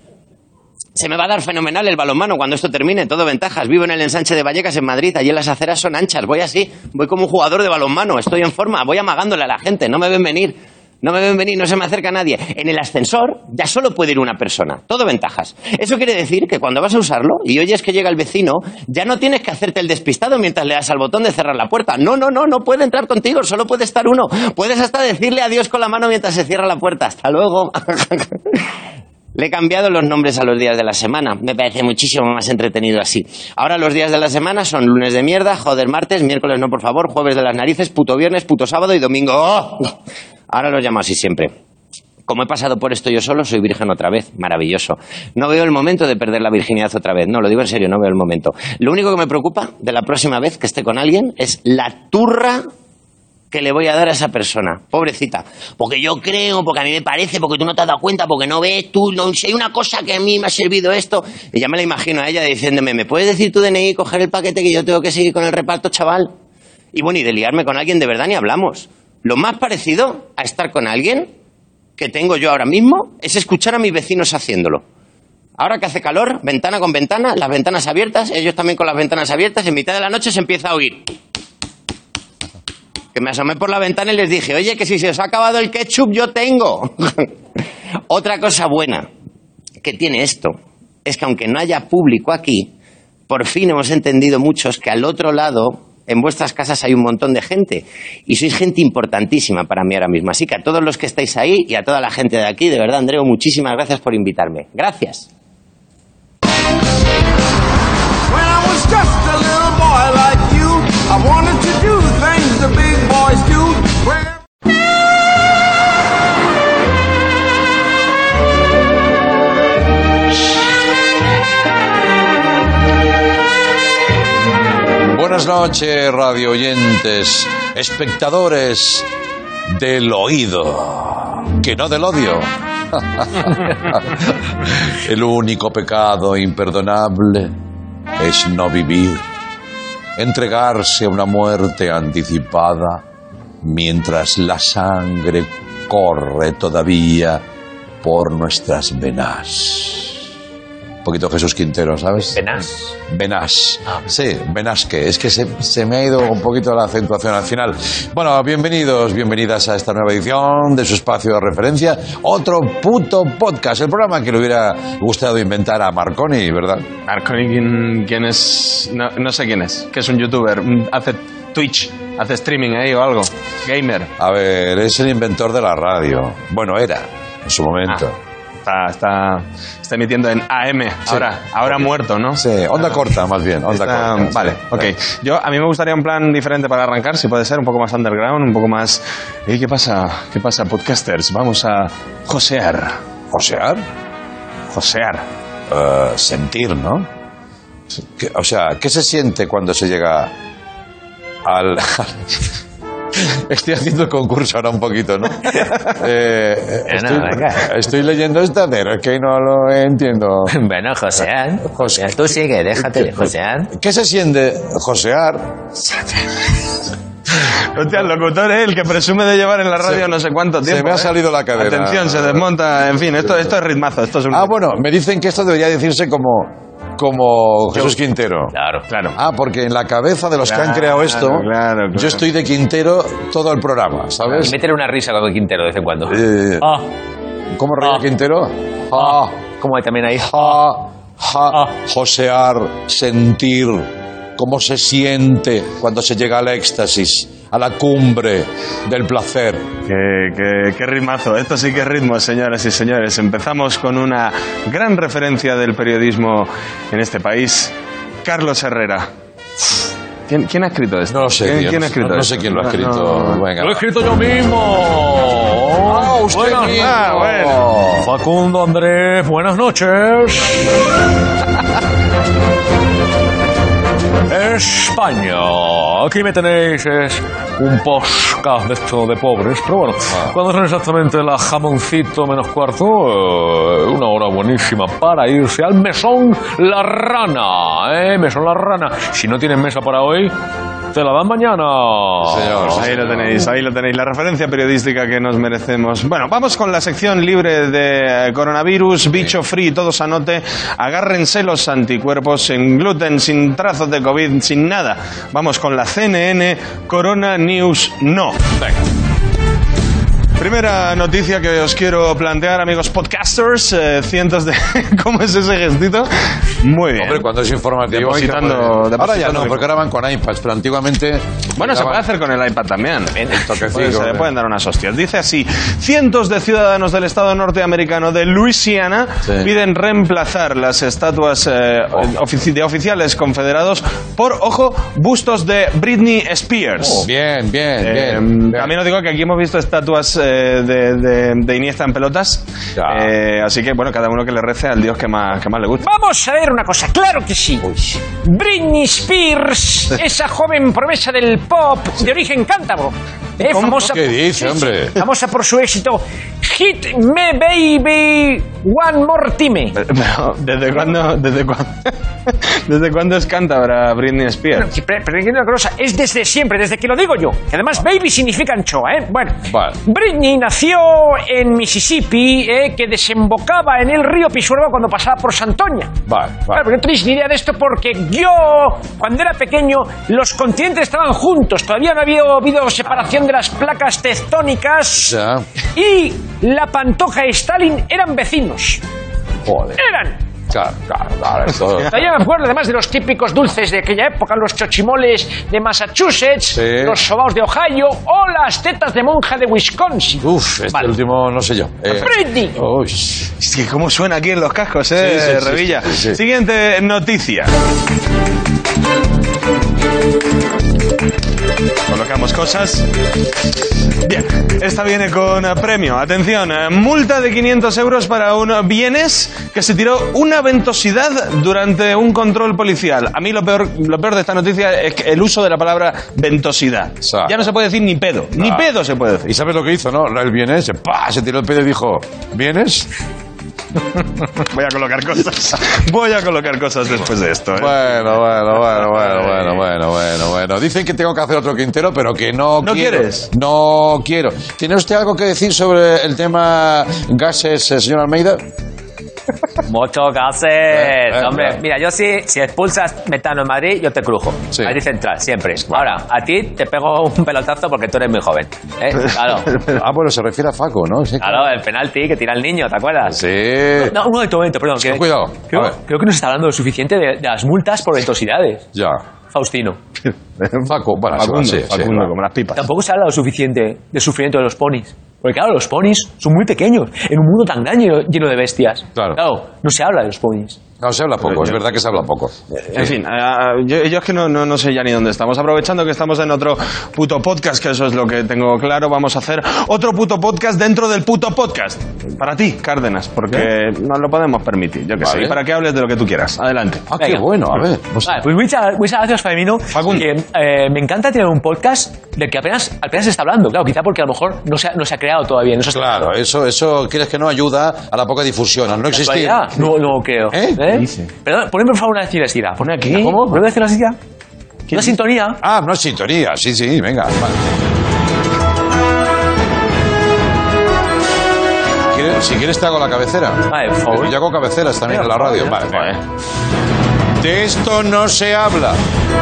Se me va a dar fenomenal el balonmano cuando esto termine, todo ventajas. Vivo en el ensanche de Vallecas, en Madrid, allí las aceras son anchas, voy así, voy como un jugador de balonmano, estoy en forma, voy amagándole a la gente, no me ven venir. No me ven venir, no se me acerca nadie. En el ascensor ya solo puede ir una persona. Todo ventajas. Eso quiere decir que cuando vas a usarlo y oyes que llega el vecino, ya no tienes que hacerte el despistado mientras le das al botón de cerrar la puerta. No, no, no, no puede entrar contigo, solo puede estar uno. Puedes hasta decirle adiós con la mano mientras se cierra la puerta. Hasta luego. Le he cambiado los nombres a los días de la semana. Me parece muchísimo más entretenido así. Ahora los días de la semana son lunes de mierda, joder martes, miércoles no por favor, jueves de las narices, puto viernes, puto sábado y domingo. ¡Oh! Ahora los llamo así siempre. Como he pasado por esto yo solo, soy virgen otra vez. Maravilloso. No veo el momento de perder la virginidad otra vez. No, lo digo en serio, no veo el momento. Lo único que me preocupa de la próxima vez que esté con alguien es la turra que le voy a dar a esa persona. Pobrecita. Porque yo creo, porque a mí me parece, porque tú no te has dado cuenta, porque no ves, tú, no, si hay una cosa que a mí me ha servido esto. Y ya me la imagino a ella diciéndome, ¿me puedes decir tu D N I y coger el paquete que yo tengo que seguir con el reparto, chaval? Y bueno, y de liarme con alguien de verdad ni hablamos. Lo más parecido a estar con alguien que tengo yo ahora mismo es escuchar a mis vecinos haciéndolo. Ahora que hace calor, ventana con ventana, las ventanas abiertas, ellos también con las ventanas abiertas, en mitad de la noche se empieza a oír. Que me asomé por la ventana y les dije, oye, que si se os ha acabado el ketchup, yo tengo. Otra cosa buena que tiene esto es que aunque no haya público aquí, por fin hemos entendido muchos que al otro lado, en vuestras casas hay un montón de gente. Y sois gente importantísima para mí ahora mismo. Así que a todos los que estáis ahí y a toda la gente de aquí, de verdad, Andreu, muchísimas gracias por invitarme. Gracias. Buenas noches, radio oyentes, espectadores del oído, que no del odio. El único pecado imperdonable es no vivir, entregarse a una muerte anticipada mientras la sangre corre todavía por nuestras venas. Un poquito Jesús Quintero, ¿sabes? Venas. Venas. Ah. Sí, Venasque. Es que se, se me ha ido un poquito la acentuación al final. Bueno, bienvenidos, bienvenidas a esta nueva edición de su espacio de referencia. Otro puto podcast. El programa que le hubiera gustado inventar a Marconi, ¿verdad? Marconi, ¿quién, quién es? No, no sé quién es. Que es un youtuber. Hace Twitch, hace streaming ahí o algo. Gamer. A ver, es el inventor de la radio. Bueno, era, en su momento. Ah. Está, está, está emitiendo en A M, sí. ahora, ahora okay. muerto, ¿no? Sí, onda corta más bien, onda está, corta. Vale, sí, ok. Sí. Yo, a mí me gustaría un plan diferente para arrancar, si puede ser, un poco más underground, un poco más... ¿Y qué pasa? ¿Qué pasa, podcasters? Vamos a josear. ¿Josear? Josear. Uh, sentir, ¿no? ¿Qué, o sea, ¿qué se siente cuando se llega al... Estoy haciendo el concurso ahora un poquito, ¿no? Eh, estoy, estoy leyendo esta, pero es que no lo entiendo. Bueno, josear, josear, tú sigue, déjate de josear. ¿Qué se siente josear? Hostia, el locutor es el que presume de llevar en la radio Se- no sé cuánto tiempo. Se me ha ¿eh? salido la cadena. Atención, se desmonta. En fin, esto, esto es ritmazo. Esto es un Ah, bueno, me dicen que esto debería decirse como... Como Jesús Quintero. Claro, claro. Ah, porque en la cabeza de los que han Claro, creado esto, claro, claro. yo estoy de Quintero todo el programa, ¿sabes? Y métele una risa con Quintero de vez en cuando. Eh, Ah, ¿Cómo reía Ah. Quintero? Ah, como hay también ahí. ja, ja, josear, sentir, cómo se siente cuando se llega al éxtasis, a la cumbre del placer. Qué, qué, qué ritmazo. Esto sí que es ritmo, señoras y señores. Empezamos con una gran referencia del periodismo en este país, Carlos Herrera. ¿Quién, quién ha escrito esto? No lo sé, ¿Quién, tío, quién no- ha escrito no, no esto? sé quién lo ha escrito. No, no. Venga. Lo he escrito yo mismo. Ah, usted Buenas- mismo. Ah, bueno. Facundo Andrés, buenas noches. España. Aquí me tenéis, es un podcast de esto de pobres, pero bueno, cuando son exactamente la jamoncito menos cuarto, eh, una hora buenísima para irse al Mesón La Rana, ¿eh? Mesón La Rana. Si no tienen mesa para hoy, te la dan mañana. Señor, sí, Ahí lo tenéis, ahí lo tenéis, la referencia periodística que nos merecemos. Bueno, vamos con la sección libre de eh, coronavirus, bicho free, todos anote, agárrense los anticuerpos, sin gluten, sin trazos de COVID, sin nada. Vamos con la C N N, Corona News no. Primera noticia que os quiero plantear, amigos podcasters, eh, cientos de... ¿Cómo es ese gestito? Muy bien. Hombre, cuando es informativo... hay que Depositando- poner- Ahora ya depositando no, porque ahora van con iPads, pero antiguamente... Bueno, se daban- puede hacer con el iPad también. toquecico, Pues, se le eh. pueden dar unas hostias. Dice así: cientos de ciudadanos del estado norteamericano de Luisiana Sí. piden reemplazar las estatuas eh, ofici- de oficiales confederados por, ojo, bustos de Britney Spears. Bien, bien, Eh, bien. bien. También os digo que aquí hemos visto estatuas eh, de, de- de Iniesta en pelotas. Ya. Eh, así que, bueno, cada uno que le rece al dios que más, que más le guste. Vamos a ver una cosa, claro que sí. Britney Spears, esa joven promesa del pop de origen cántabro. Eh, ¿Cómo? famosa ¿Qué por- dice, sí, sí, hombre? famosa por su éxito Hit Me Baby One More Time. Pero, ¿desde cuándo, desde cuándo, desde cuándo es cántabra Britney Spears? Bueno, pero, pero hay una cosa, es desde siempre, desde que lo digo yo. Que además baby significa anchoa, ¿eh? Bueno, Vale. Britney nació en Mississippi, ¿eh? Que desembocaba en el río Pisuerga cuando pasaba por Santoña. Vale, Claro, vale. pero no tenéis ni idea de esto porque yo, cuando era pequeño, los continentes estaban juntos. Todavía no había habido separación de las placas tectónicas. Ya. Y la Pantoja y Stalin eran vecinos. Joder. Eran. Claro, claro, claro. Esto... Todavía me acuerdo además de los típicos dulces de aquella época, los chochimoles de Massachusetts, Sí. los sobaos de Ohio o las tetas de monja de Wisconsin. Uf, este Vale. último no sé yo. Eh, Britney. uy. Es que cómo suena aquí en los cascos, ¿eh, Sí, sí, sí, Revilla? sí, sí. Siguiente noticia. Colocamos cosas. Bien, esta viene con eh, premio. Atención, eh, multa de quinientos euros para un bienes que se tiró una ventosidad durante un control policial. A mí lo peor, lo peor de esta noticia es que el uso de la palabra ventosidad. sea, Ya no se puede decir ni pedo. Ni ah. pedo se puede decir. ¿Y sabes lo que hizo, no? El vienes, se, ¡pah! Se tiró el pedo y dijo, ¿vienes? Voy a colocar cosas. Voy a colocar cosas después de esto. ¿eh? Bueno, bueno, bueno, bueno, bueno, bueno, bueno, bueno. Dicen que tengo que hacer otro Quintero, pero que no, ¿No quiero. quieres? No quiero. ¿Tiene usted algo que decir sobre el tema gases, eh, señor Almeida? Muchos gases. eh, Hombre, eh. mira, yo si, si expulsas metano en Madrid, yo te crujo. Sí. Madrid Central, siempre. Ahora, a ti te pego un pelotazo porque tú eres muy joven. ¿eh? Claro. Ah, bueno, se refiere a Faco, ¿no? Sí, Claro, el penalti que tira el niño, ¿te acuerdas? Sí. No, un momento, un momento, perdón. Que, Cuidado. Creo, A ver. creo que no se está hablando lo suficiente de, de las multas por ventosidades. Ya. Faustino. Faco, bueno, Facundo, sí, sí, Facundo, sí. como las pipas. Tampoco se habla lo suficiente del sufrimiento de los ponis. Porque claro, los ponis son muy pequeños en un mundo tan grande lleno, lleno de bestias. Claro. no se habla de los ponis. No, se habla poco, es verdad que se habla poco. En fin, eh, yo, yo es que no, no, no sé ya ni dónde estamos. Aprovechando que estamos en otro puto podcast, que eso es lo que tengo claro, vamos a hacer otro puto podcast dentro del puto podcast. Para ti, Cárdenas, porque nos lo podemos permitir, yo que Vale. sé. Y para que hables de lo que tú quieras. Adelante. Ah, qué Venga. bueno, a ver. no sé. Vale, pues muchas, muchas gracias, Faemino. Facundo. Que, eh, me encanta tener un podcast del que apenas, apenas se está hablando. Claro, quizá porque a lo mejor no se ha, no se ha creado todavía. No se ha Claro, eso, eso, quieres que no ayuda a la poca difusión, al no existir. No, no creo. ¿Eh? ¿Eh? dice? Perdón, ponme por favor una cinesidad. Ponme aquí. ¿Cómo? Ponme una cinesidad. Una sintonía. Ah, una sintonía, sí, sí, venga. Vale. ¿Quieres- Si quieres te hago la cabecera. Vale, por favor. Yo hago cabeceras también en la radio. Vale, vale. De esto no se habla.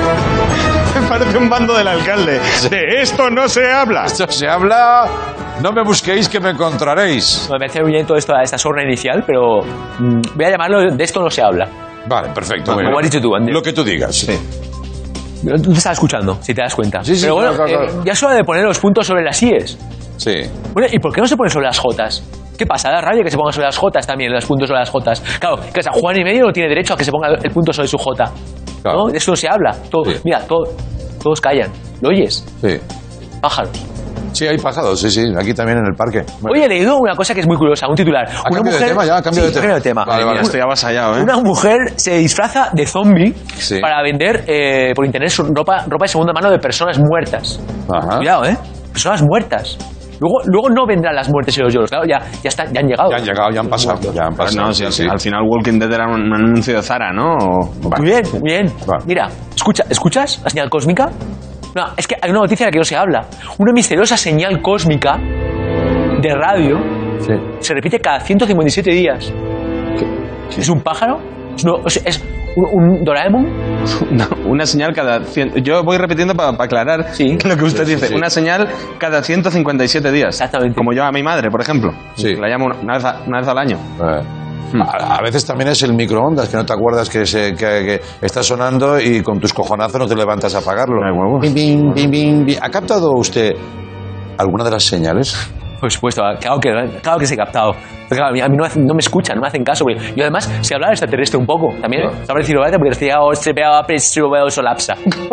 Me parece un bando del alcalde. De esto no se habla. Esto se habla. No me busquéis que me encontraréis. Me parece muy bien toda esta, esta sorna inicial, pero mm, voy a llamarlo de esto no se habla. Vale, perfecto. Como muy bien. has dicho tú, Andy. Lo que tú digas. Sí. Tú te estás escuchando, si te das cuenta. Sí, sí, pero bueno, claro, claro, eh, claro. ya es hora de poner los puntos sobre las íes. Sí. Bueno, ¿y por qué no se pone sobre las jotas? ¿Qué pasa? Da rabia que se ponga sobre las jotas también, los puntos sobre las jotas. Claro, que San Juan y medio no tiene derecho a que se ponga el punto sobre su jota. Claro. ¿No? De eso no se habla. Todo, Sí. Mira, todo, todos callan. ¿Lo oyes? Sí. Pájaros. Sí, hay pájaros, sí, sí. Aquí también en el parque. Bueno. Hoy he leído una cosa que es muy curiosa, un titular. ¿Ha cambiado de tema ya? ¿Ha cambiado Sí, de tema? ha cambiado de tema. Vale, vale. Estoy avasallado, ¿eh? Una mujer se disfraza de zombie Sí. para vender eh, por internet su ropa, ropa de segunda mano de personas muertas. Ajá. Cuidado, ¿eh? Personas muertas. Luego, luego no vendrán las muertes y los lloros. Claro, ya, ya, están, ya han llegado. Ya han llegado, ya han pasado. Ya han Pues pasado. no, sí, sí, al, sí. al final Walking Dead era un, un anuncio de Zara, ¿no? O- Muy bien, muy bien. Vale. Mira, escucha, ¿escuchas la señal cósmica? No, es que hay una noticia de la que no se habla. Una misteriosa señal cósmica de radio se repite cada ciento cincuenta y siete días. ¿Es un pájaro? ¿Es, no- es- es un, un Doraemon? No, una señal cada... cien- Yo voy repitiendo para aclarar lo que usted Sí, sí, dice. sí. Una señal cada ciento cincuenta y siete días. Exactamente. Como yo a mi madre, por ejemplo. Sí. La llamo una, una vez, a- una vez al año. Eh, A, a veces también es el microondas, que no te acuerdas que, se, que, que está sonando y con tus cojonazos no te levantas a apagarlo. Bim, bim, bim, bim, bim. ¿Ha captado usted alguna de las señales? Por supuesto, claro que, claro que se he captado. Pero claro, a mí, a mí no, me hacen, no me escuchan, no me hacen caso. Porque yo además, si hablar extraterrestre un poco, también, ¿eh? Sabré decirlo, ¿vale? Porque decía, oh, se vea, se vea, solapsa.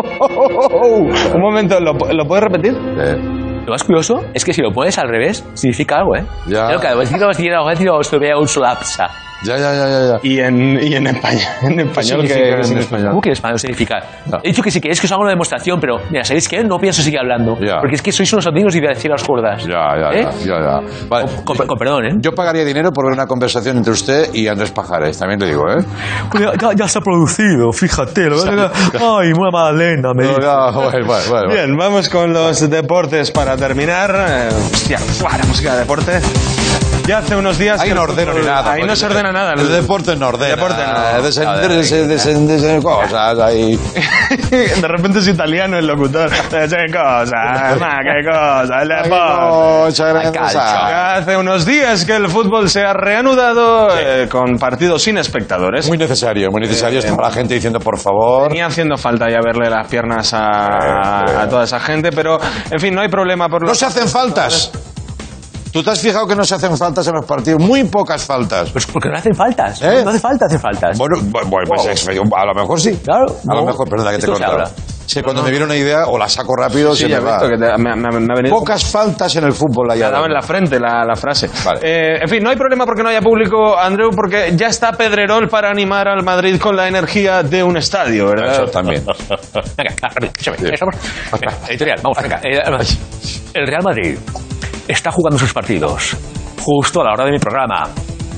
Un momento, ¿lo, lo puedes repetir? Lo más curioso es que si lo pones al revés, significa algo, ¿eh? Ya. Claro, cada vez que lo se vea, un solapsa. Ya, ya, ya, ya. ya. Y en, y en español, en español significa que en en español? ¿Cómo que en español significa? No. He dicho que si queréis que os haga una demostración, pero mira, ¿sabéis qué? No pienso seguir hablando. Ya. Porque es que sois unos amigos y de decir las cuerdas. Ya, ya, ¿Eh? ya, ya, ya. Vale. Con, con perdón, ¿eh? Yo pagaría dinero por ver una conversación entre usted y Andrés Pajares, también te digo, ¿eh? Ya, ya se ha producido, fíjate. Lo Ay, una Magdalena, me dice. No, no, bueno, bueno, bueno. Bien, vamos con los deportes para terminar. Eh, hostia, ¡fua! La música de deporte. Ya hace unos días... Ahí que no el ordeno fútbol- ni nada. Ahí no porque se ordena nada. El deporte no ordena. Deporte no. Desen- Joder, desen- desen- desen- cosas ahí. De repente es italiano el locutor. ¡Qué cosa! ma, ¡Qué cosa! El deporte. Cosa, gran cosa. Ya hace unos días que el fútbol se ha reanudado eh, con partidos sin espectadores. Muy necesario, muy necesario. Está la gente diciendo, por favor. Venía haciendo falta ya verle las piernas a, a toda esa gente, pero en fin, no hay problema por No los... se hacen faltas. ¿Tú te has fijado que no se hacen faltas en los partidos? Muy pocas faltas. Pues porque no hacen faltas. ¿Eh? No hace falta hacer faltas. Bueno, bu- bueno, pues ex- a lo mejor sí. Claro. A lo no. mejor, perdona que te he Esto se cortado. habla. Sí, cuando me viene una idea o la saco rápido, Sí, se ya me he va. visto que te- me, me- me ha venido... Pocas faltas en el fútbol hay Me ha ahora. dado en la frente la, la frase. Vale. Eh, en fin, no hay problema porque no haya público, Andreu, porque ya está Pedrerol para animar al Madrid con la energía de un estadio, ¿verdad? Eso también. Venga, escúchame, estamos- Venga, editorial, vamos, venga. eh, El Real Madrid está jugando sus partidos justo a la hora de mi programa.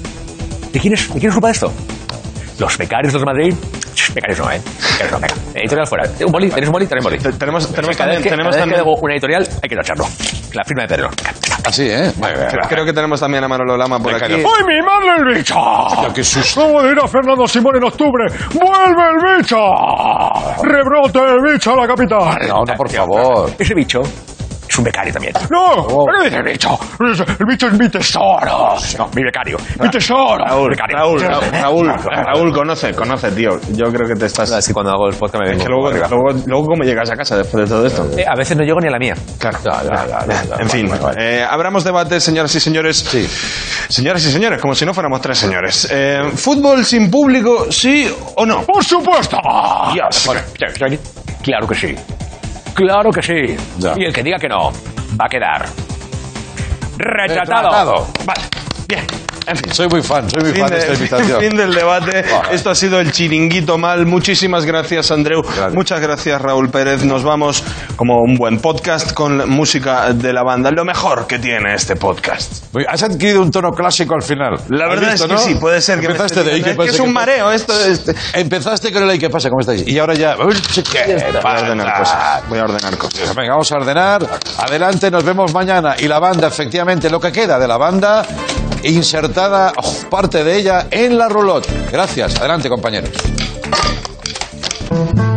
¿De quién es, ¿de quién es culpa esto? ¿Los becarios del Madrid? Shh, becarios no, ¿eh? Becarios no, venga. Editorial fuera. ¿Un boli? ¿Tenéis un boli? Tenéis boli. Tenemos, tenemos Cada también... vez que, tenemos cada vez que también hago una editorial hay que tacharlo. La firma de Pedro. Así, ¿eh? creo, creo que tenemos también a Manolo Lama por aquí. ¡Ay, mi madre el bicho! ¡Qué susto! ¿Cómo dirá Fernando Simón en octubre? ¡Vuelve el bicho! ¡Rebrote el bicho a la capital! No, no, por favor. Ese bicho es un becario también. ¡No! ¿Qué dice el bicho? El bicho es mi tesoro. No, mi becario. ¡Mi tesoro! Raúl, Becario. Raúl, Raúl, Raúl, Raúl, conoce, conoce, tío. Yo creo que te estás... Así cuando hago el podcast me Es vengo que luego, arriba. luego, luego cómo llegas a casa después de todo esto. Eh, a veces no llego ni a la mía. Claro. Ya, ya, ya, ya, ya. En fin, Vale, vale. eh, abramos debate, señoras y señores. Sí. Señoras y señores, como si no fuéramos tres señores. Eh, ¿Fútbol sin público, sí o no? ¡Por supuesto! Yes. Claro que sí. Claro que sí. Ya. Y el que diga que no, va a quedar retratado. Retratado. Vale, bien. En fin, soy muy fan, soy muy Fin, fan de, de, esta invitación. fin del debate. Ah. Esto ha sido el Chiringuito Mal. Muchísimas gracias, Andreu. Gracias. Muchas gracias, Raúl Pérez. Nos vamos como un buen podcast con música de la banda. Lo mejor que tiene este podcast. Has adquirido un tono clásico al final. La verdad ¿Has visto, es que no? sí, puede ser que me Empezaste esté de ahí, ¿qué diciendo, es pasa? que es un ¿Qué pasa? mareo esto. Este... Empezaste con el ahí, ¿qué pasa? ¿Cómo estáis? Y ahora ya... Uy, ¿qué Voy a ordenar cosas. Voy a ordenar cosas. Venga, vamos a ordenar. Adelante, nos vemos mañana. Y la banda, efectivamente, lo que queda de la banda, insertada, oh, parte de ella, en la roulotte. Gracias. Adelante, compañeros.